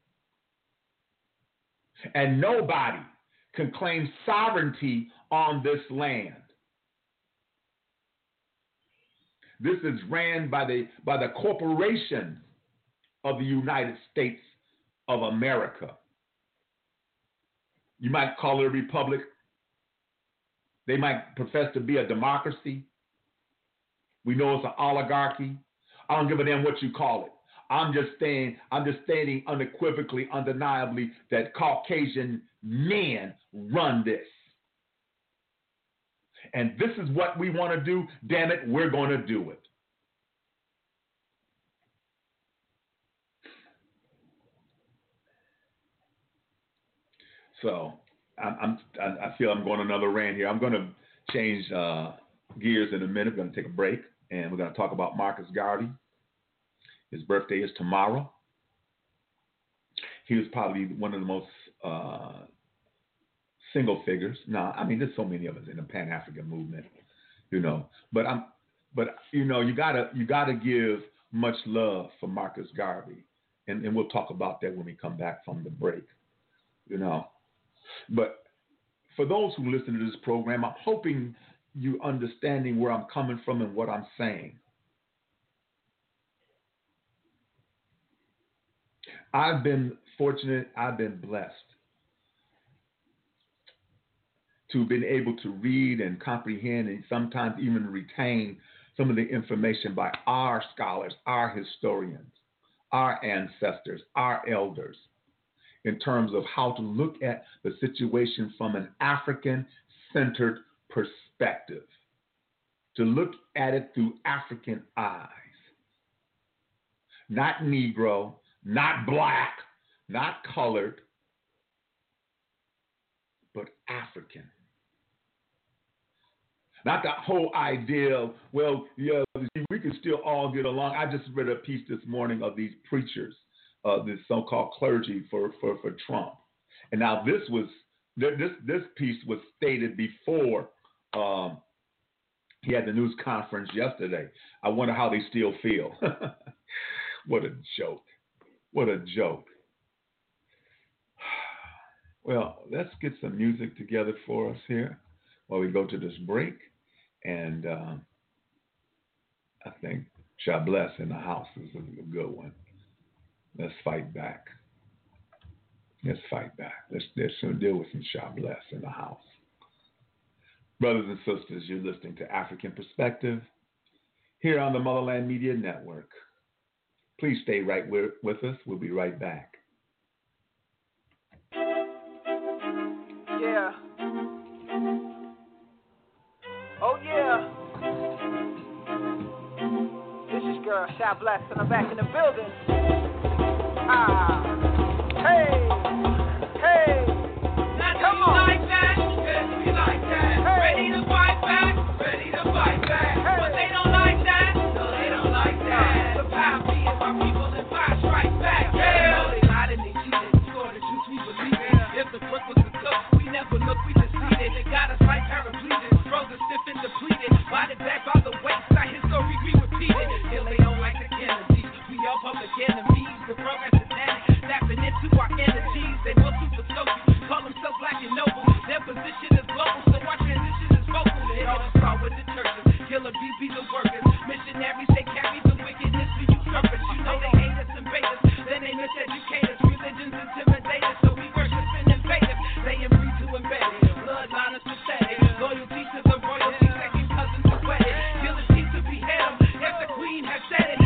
And nobody can claim sovereignty on this land. This is ran by the by the corporation of the United States of America. You might call it a republic. They might profess to be a democracy. We know it's an oligarchy. I don't give a damn what you call it. I'm just saying, I'm just stating unequivocally, undeniably that Caucasian men run this. And this is what we want to do. Damn it, we're going to do it. So I'm, I'm, I feel I'm going another rant here. I'm going to change uh, gears in a minute. We're going to take a break, and we're going to talk about Marcus Garvey. His birthday is tomorrow. He was probably one of the most uh, single figures. Now, I mean, there's so many of us in the Pan-African movement, you know. But I'm, but you know, you gotta you gotta give much love for Marcus Garvey, and, and we'll talk about that when we come back from the break, you know. But for those who listen to this program, I'm hoping you understanding where I'm coming from and what I'm saying. I've been fortunate, I've been blessed to have been able to read and comprehend and sometimes even retain some of the information by our scholars, our historians, our ancestors, our elders, in terms of how to look at the situation from an African-centered perspective, to look at it through African eyes, not Negro, not black, not colored, but African. Not the whole idea of, well, yeah, we can still all get along. I just read a piece this morning of these preachers, uh, this so-called clergy for, for, for Trump. And now this was, this, this piece was stated before um, he had the news conference yesterday. I wonder how they still feel. What a joke. What a joke. Well, let's get some music together for us here while we go to this break. And uh, I think Sha Bless in the house is a good one. Let's fight back. Let's fight back. Let's, let's deal with some Sha Bless in the house. Brothers and sisters, you're listening to African Perspective here on the Motherland Media Network. Please stay right with, with us. We'll be right back. Yeah. Oh, yeah. This is girl Sha Bless, and I'm back in the building. Ah. Hey. Hey. Now, Come do you on. like that? Yes, we like that. Hey. Ready to fight back? Ready to fight back. Hey. But they don't like that? No, they don't like that. The power be in my people and fire strike back. Yeah. No, they lied and they cheated. For the truth we believe in. If the crook was the cook, we never look, we defeated. They got us like paraplegics. Frozen, stiff, and depleted. Body back by the waist. Our history we repeated. Still they don't like the Kennedys. We all public enemies. The program satanic. Tapping into our energies. They will super social. Call themselves black and noble. Their position is global, so our transition is vocal. It all start with the churches. Killer bees be the workers. Missionaries, they carry the wickedness for usurpers. You know they hate us and bait us. Then they miseducate us. Religions intimidate us, so we worship and invade us. They agree to embed it. Bloodline is pathetic. Loyalty to the royalty. Second cousins are wedded. Guillotine to behead them. Yes, the queen has said it.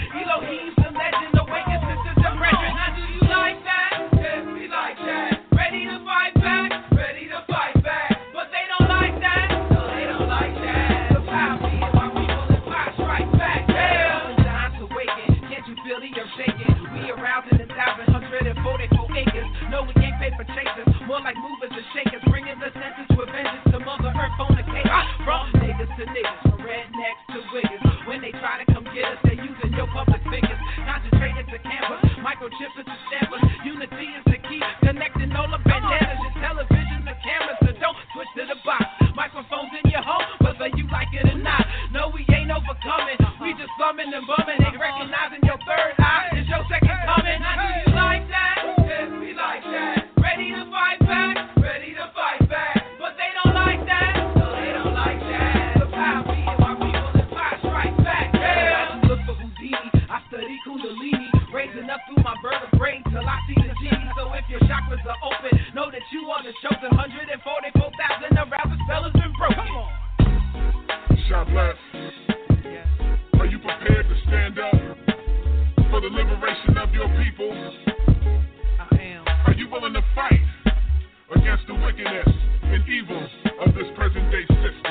niggas, from rednecks to wiggers. When they try to come get us, they're using your public figures. Concentrated to campus, microchips to stampers. Unity is the key, connecting all the bandanas. Your television, the cameras, so don't switch to the box. Microphones in your home, whether you like it or not. No, we ain't overcoming, we just slumming and bumming. Ain't recognizing your third eye, it's your second coming. Now do you like that? Yes, we like that. Ready to fight back? Ready to fight back. But they don't like that. No, they don't like that. The power be in my people and fire strike back. Yeah. I look for Houdini, I study Kundalini, raising up through my vertebrae till I see the genie. So if your chakras are open, know that you are the chosen. one hundred forty-four thousand of rappers, fellas been broken. Come on. Shot blast. Yes. Are you prepared to stand up for the liberation of your people? I am. Are you willing to fight against the wickedness and evil of this present day system?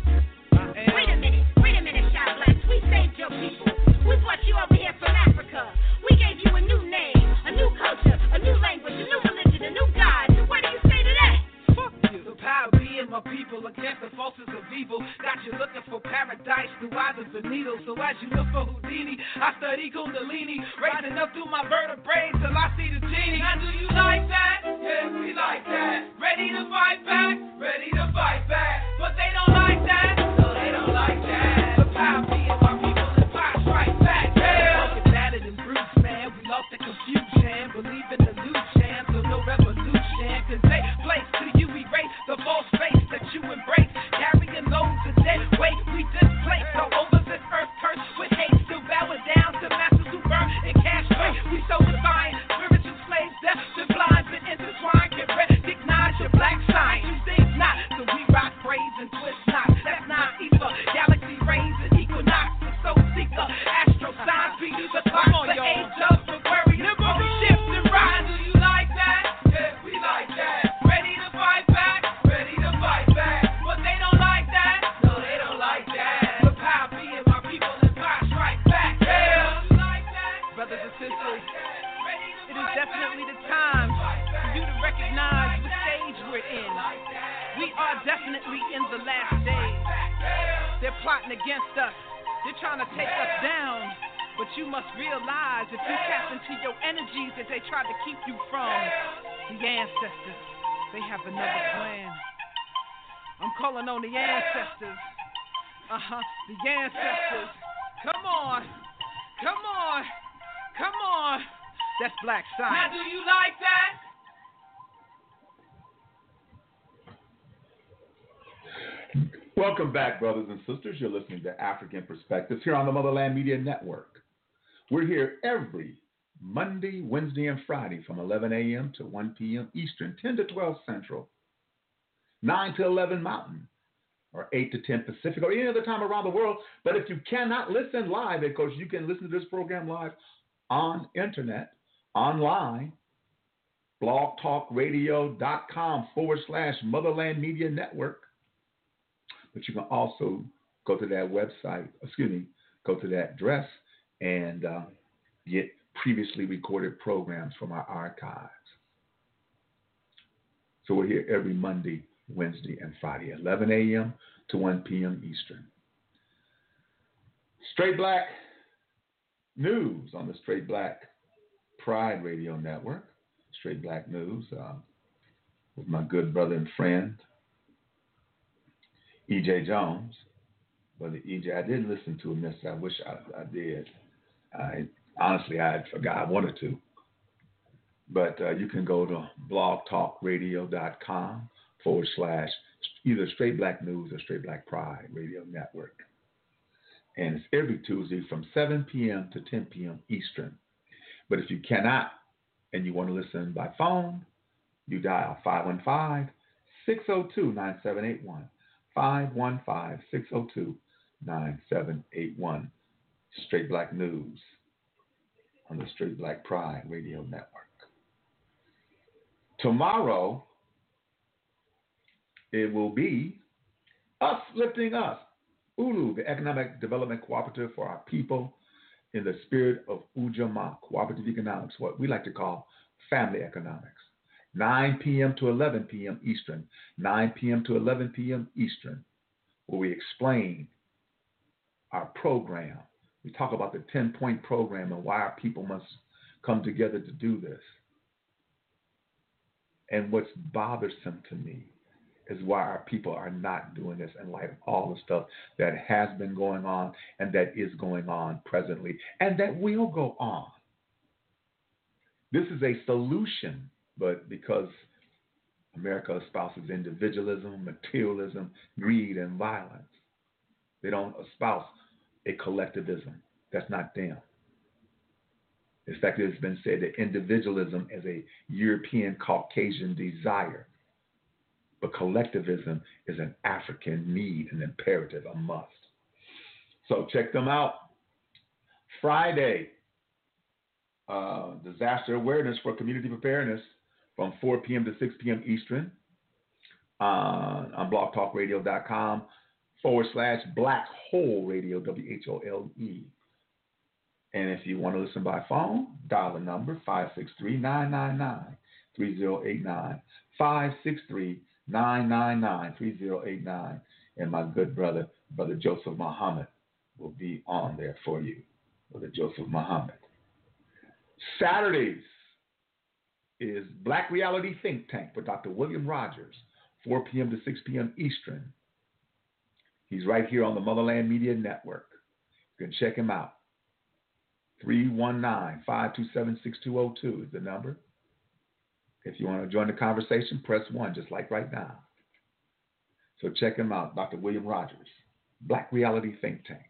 I am. Wait a minute, wait a minute, Shot Blast. We saved your people. We brought you over here from Africa. We gave you a new name, a new culture, a new language, a new religion, a new God. So what do you say to that? Fuck you. The power be in my people against the forces of evil. Got you looking for paradise through eyes of the needle. So as you look for Houdini, I study Kundalini, raising up through my vertebrae till I see the genie. Now do you like that? Yes, we like that. Ready to fight back? Ready to fight back. But they don't like that. No, they don't like that. The power be in my people and fire strike back. Yeah. Broken, battered, and bruised, man. We lost the confusion. Believe in the illusion, so no revolution. Cause they place to you erase the false face that you embrace. Carrying loads of dead weight, we displace. So over this earth cursed with hate, still bowing down to masters who burn and castrate. We so defiant, spiritual slaves, deaf to blind, been intertwined. Can recognize your black sign. You think not, so we rock praise and twist knots. That's not ether, galaxy rays and equinox. The soul seeker, astro signs, beat the clock. The age of Aquarius, never shift and rise. Do you like that? Yes, we like that. Ready to fight back? Ready to fight back. But they don't like that. No, they don't like that. The power be in my people and fire strike back. Yeah. You like that? Brothers and sisters, it is definitely the time for you to recognize the stage we're in. We are definitely in the last days. They're plotting against us. They're trying to take us down. But you must realize if you tap into your energies that they tried to keep you from, the ancestors, they have another plan. I'm calling on the ancestors. Uh-huh, the ancestors. Come on. Come on. Come on. That's black science. Now, do you like that? Welcome back, brothers and sisters. You're listening to African Perspectives here on the Motherland Media Network. We're here every Monday, Wednesday, and Friday from eleven a.m. to one p.m. Eastern, ten to twelve Central, nine to eleven Mountain, or eight to ten Pacific, or any other time around the world. But if you cannot listen live, of course, you can listen to this program live on internet, online, blogtalkradio.com forward slash Motherland Media Network. But you can also go to that website, excuse me, go to that address and uh, get previously recorded programs from our archives. So we're here every Monday, Wednesday, and Friday, eleven a.m. to one p.m. Eastern. Straight Black News on the Straight Black Pride Radio Network. Straight Black News uh, with my good brother and friend, E J Jones. Brother E J, I did listen to him yesterday. I wish I, I did. I honestly, I forgot I wanted to. But uh, you can go to blogtalkradio.com forward slash either Straight Black News or Straight Black Pride Radio Network. And it's every Tuesday from seven p.m. to ten p.m. Eastern. But if you cannot and you want to listen by phone, you dial five one five, six oh two, nine seven eight one. five one five, six oh two, nine seven eight one. Straight Black News on the Straight Black Pride Radio Network. Tomorrow, it will be Us Lifting Us, U L U, the Economic Development Cooperative for our people in the spirit of Ujamaa, cooperative economics, what we like to call family economics. nine p.m. to eleven p.m. Eastern, nine p.m. to eleven p.m. Eastern where we explain our program. We talk about the ten-point program and why our people must come together to do this. And what's bothersome to me is why our people are not doing this in light of all the stuff that has been going on and that is going on presently and that will go on. This is a solution, but because America espouses individualism, materialism, greed, and violence, they don't espouse a collectivism. That's not them. In fact, it's been said that individualism is a European Caucasian desire, but collectivism is an African need, an imperative, a must. So check them out. Friday, uh, disaster awareness for community preparedness from four p.m. to six p.m. Eastern uh, on blogtalkradio.com forward slash Black Hole Radio, W H O L E. And if you want to listen by phone, dial the number five six three, nine nine nine, three zero eight nine, five six three, nine nine nine, three zero eight nine. And my good brother, Brother Joseph Muhammad, will be on there for you. Brother Joseph Muhammad. Saturdays is Black Reality Think Tank with Doctor William Rogers, four p.m. to six p.m. Eastern. He's right here on the Motherland Media Network. You can check him out. three one nine, five two seven, six two zero two is the number. If you want to join the conversation, press one, just like right now. So check him out, Doctor William Rogers, Black Reality Think Tank.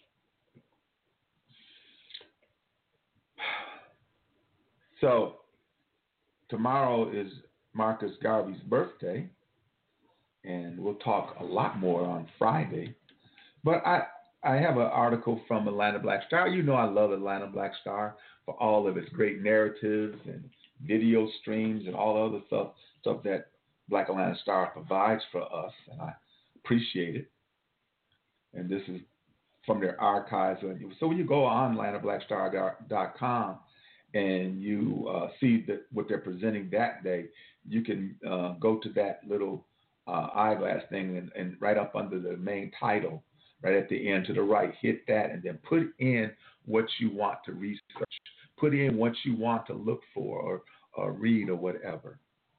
So tomorrow is Marcus Garvey's birthday, and we'll talk a lot more on Friday. But I, I have an article from Atlanta Black Star. You know I love Atlanta Black Star for all of its great narratives and video streams and all other stuff, stuff that Black Atlanta Star provides for us, and I appreciate it. And this is from their archives. So when you go on atlanta black star dot com and you uh, see that what they're presenting that day, you can uh, go to that little uh, eyeglass thing and, and right up under the main title, right at the end to the right, hit that and then put in what you want to research. Put in what you want to look for or, or read or whatever.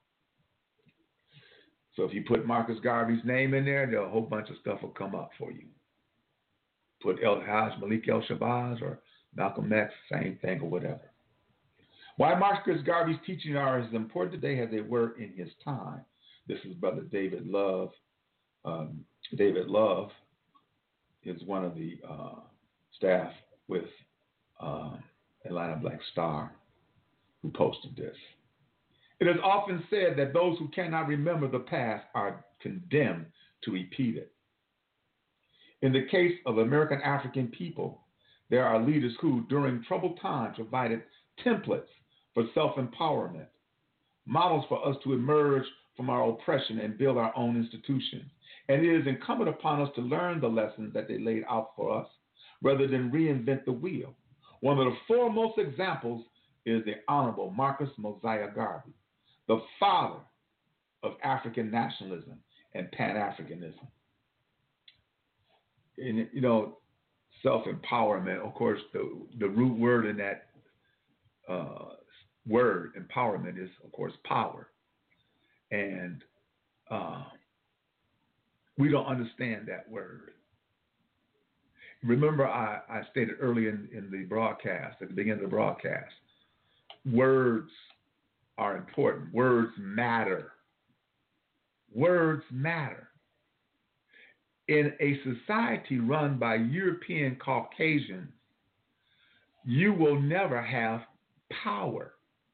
So if you put Marcus Garvey's name in there, there a whole bunch of stuff will come up for you. Put El Hajj Malik El Shabazz or Malcolm X, same thing or whatever. Why Marcus Garvey's teachings are as important today as they were in his time. This is Brother David Love. Um, David Love is one of the uh, staff with uh, Atlanta Black Star who posted this. It is often said that those who cannot remember the past are condemned to repeat it. In the case of American African people, there are leaders who, during troubled times, provided templates for self-empowerment, models for us to emerge from our oppression and build our own institutions. And it is incumbent upon us to learn the lessons that they laid out for us rather than reinvent the wheel. One of the foremost examples is the Honorable Marcus Mosiah Garvey, the father of African nationalism and Pan-Africanism. And, you know, self-empowerment, of course, the, the root word in that uh, word, empowerment, is, of course, power. And uh, we don't understand that word. Remember, I, I stated earlier in, in the broadcast, at the beginning of the broadcast, words are important. Words matter. Words matter. In a society run by European Caucasians, you will never have power.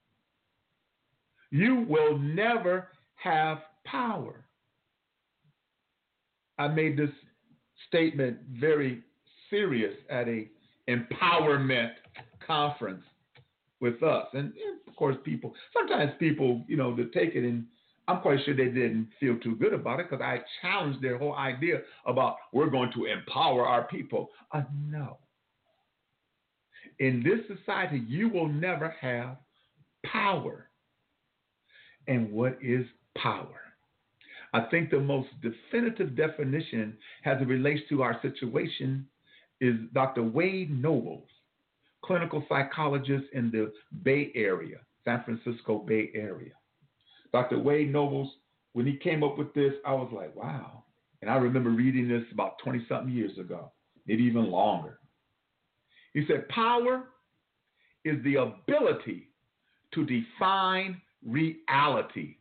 You will never have power. I made this statement very serious at a empowerment conference with us. And, and of course, people, sometimes people, you know, they take it, and I'm quite sure they didn't feel too good about it because I challenged their whole idea about we're going to empower our people. Uh, no. In this society, you will never have power. And what is power? I think the most definitive definition as it relates to our situation is Doctor Wade Nobles, clinical psychologist in the Bay Area, San Francisco Bay Area. Doctor Wade Nobles, when he came up with this, I was like, wow. And I remember reading this about twenty-something years ago, maybe even longer. He said, power is the ability to define reality.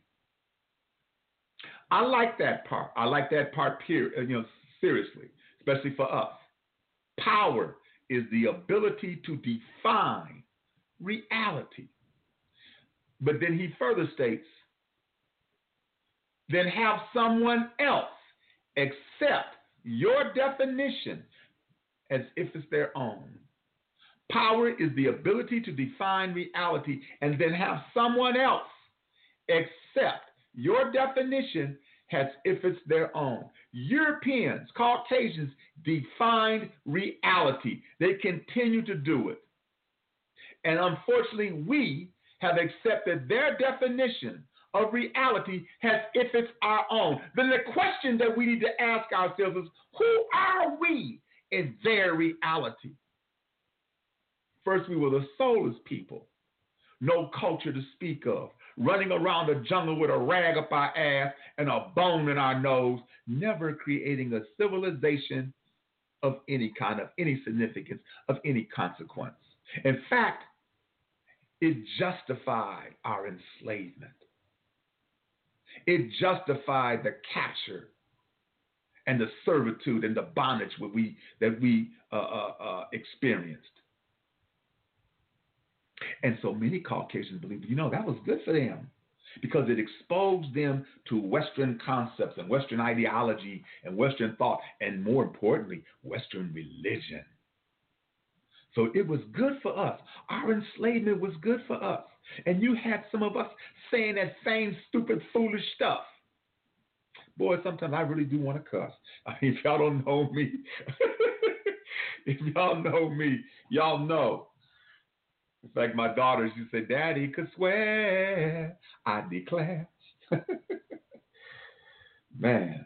I like that part. I like that part, period, you know, seriously, especially for us. Power is the ability to define reality. But then he further states, then have someone else accept your definition as if it's their own. Power is the ability to define reality and then have someone else accept your definition as if it's their own. Europeans, Caucasians, defined reality. They continue to do it. And unfortunately, we have accepted their definition of reality as if it's our own. Then the question that we need to ask ourselves is, who are we in their reality? First, we were the soulless people, no culture to speak of, running around the jungle with a rag up our ass and a bone in our nose, never creating a civilization of any kind, of any significance, of any consequence. In fact, it justified our enslavement. It justified the capture and the servitude and the bondage that we, that we uh, uh, uh, experienced. And so many Caucasians believe, you know, that was good for them because it exposed them to Western concepts and Western ideology and Western thought, and more importantly, Western religion. So it was good for us. Our enslavement was good for us. And you had some of us saying that same stupid, foolish stuff. Boy, sometimes I really do want to cuss. I mean, if y'all don't know me, if y'all know me, y'all know. In fact, my daughters used to say, Daddy could swear, I declare. Man.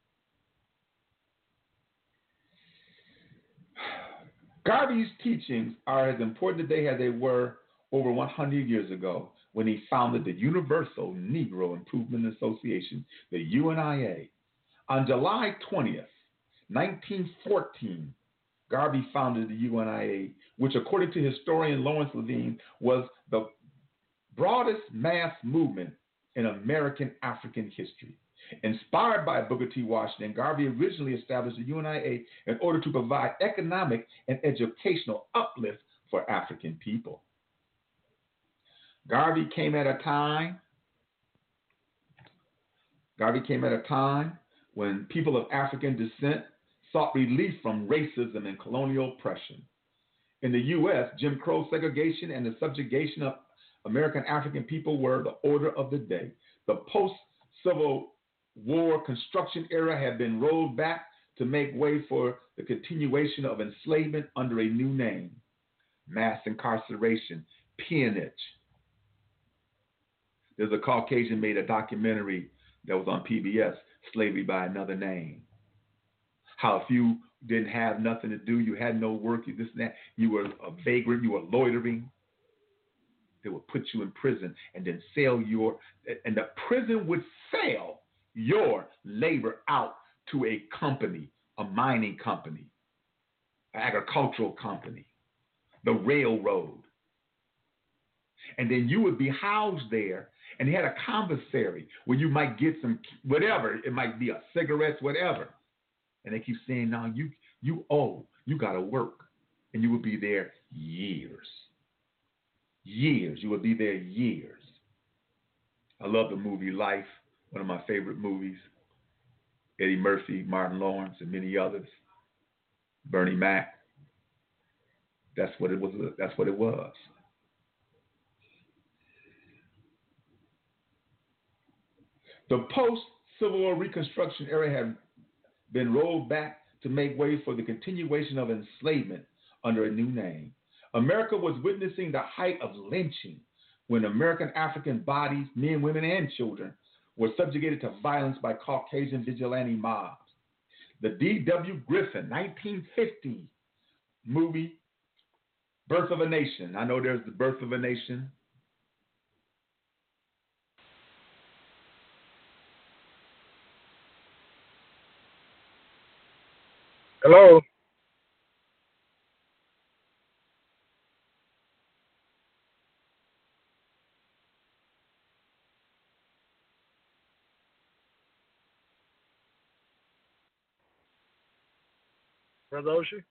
Garvey's teachings are as important today as they were over one hundred years ago when he founded the Universal Negro Improvement Association, the U N I A. On July twentieth, nineteen fourteen, Garvey founded the U N I A, which according to historian Lawrence Levine was the broadest mass movement in American African history. Inspired by Booker T. Washington, Garvey originally established the U N I A in order to provide economic and educational uplift for African people. Garvey came at a time, Garvey came at a time when people of African descent sought relief from racism and colonial oppression. In the U S, Jim Crow segregation and the subjugation of American African people were the order of the day. The post-Civil War construction era had been rolled back to make way for the continuation of enslavement under a new name: mass incarceration, peonage. There's a Caucasian made a documentary that was on P B S, Slavery by Another Name. How if you didn't have nothing to do, you had no work, you this and that, you were a vagrant, you were loitering, they would put you in prison and then sell your, and the prison would sell your labor out to a company, a mining company, an agricultural company, the railroad. And then you would be housed there, and they had a commissary where you might get some, whatever, it might be a cigarettes, whatever. And they keep saying, now you you owe, you got to work. And you would be there years. Years. You would be there years. I love the movie Life, one of my favorite movies. Eddie Murphy, Martin Lawrence, and many others. Bernie Mac. That's what it was. That's what it was. The post-Civil War Reconstruction era had been rolled back to make way for the continuation of enslavement under a new name. America was witnessing the height of lynching when American African bodies, men, women, and children, were subjugated to violence by Caucasian vigilante mobs. The D W Griffin nineteen fifty movie, Birth of a Nation. I know there's the Birth of a Nation. Hello. Brother Oshie?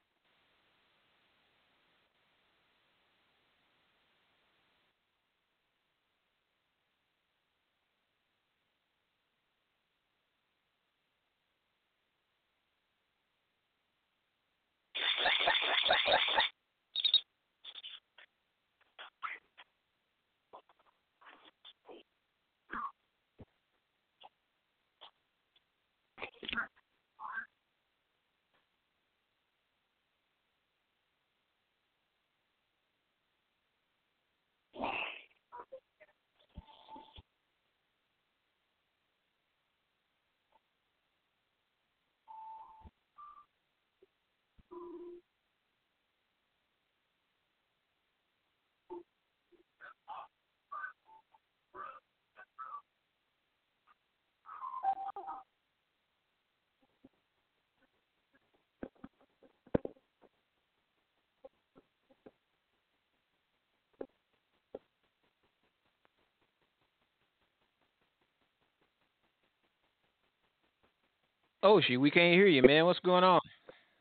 Oshie, we can't hear you, man. What's going on?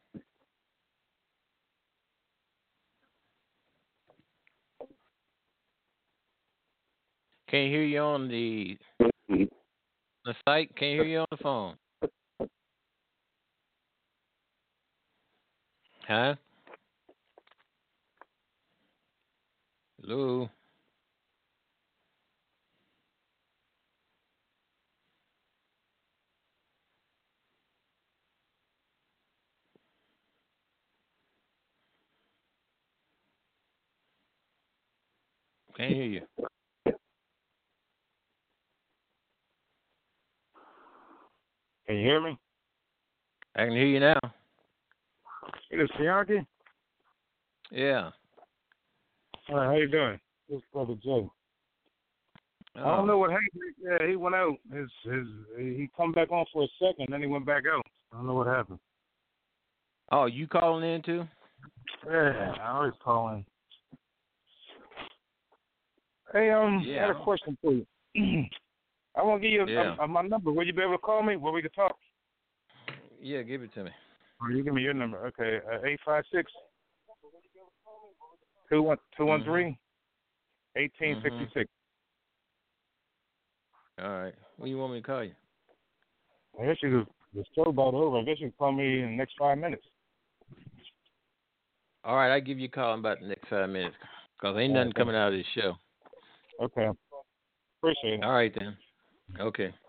Can't hear you on the the site. Can't hear you on the phone. Huh? Hello? Can't hear you. Can you hear me? I can hear you now. It is Bianchi. Yeah. All right, how you doing? This is Brother Joe. Oh. I don't know what happened. Yeah, he went out. His his he come back on for a second, then he went back out. I don't know what happened. Oh, you calling in too? Yeah, I always call in. Hey, um, Yeah. I had a question for you. I want to give you Yeah. a, a, my number. Will you be able to call me where we can talk? Yeah, give it to me. Or you give me your number. Okay, uh, eight five six two one two one three eighteen sixty six. All right. When you want me to call you? I guess you the show about over. I guess you can call me in the next five minutes. All right, I'll give you a call in about the next five minutes because ain't nothing coming out of this show. Okay. Appreciate it. All right, then. Okay.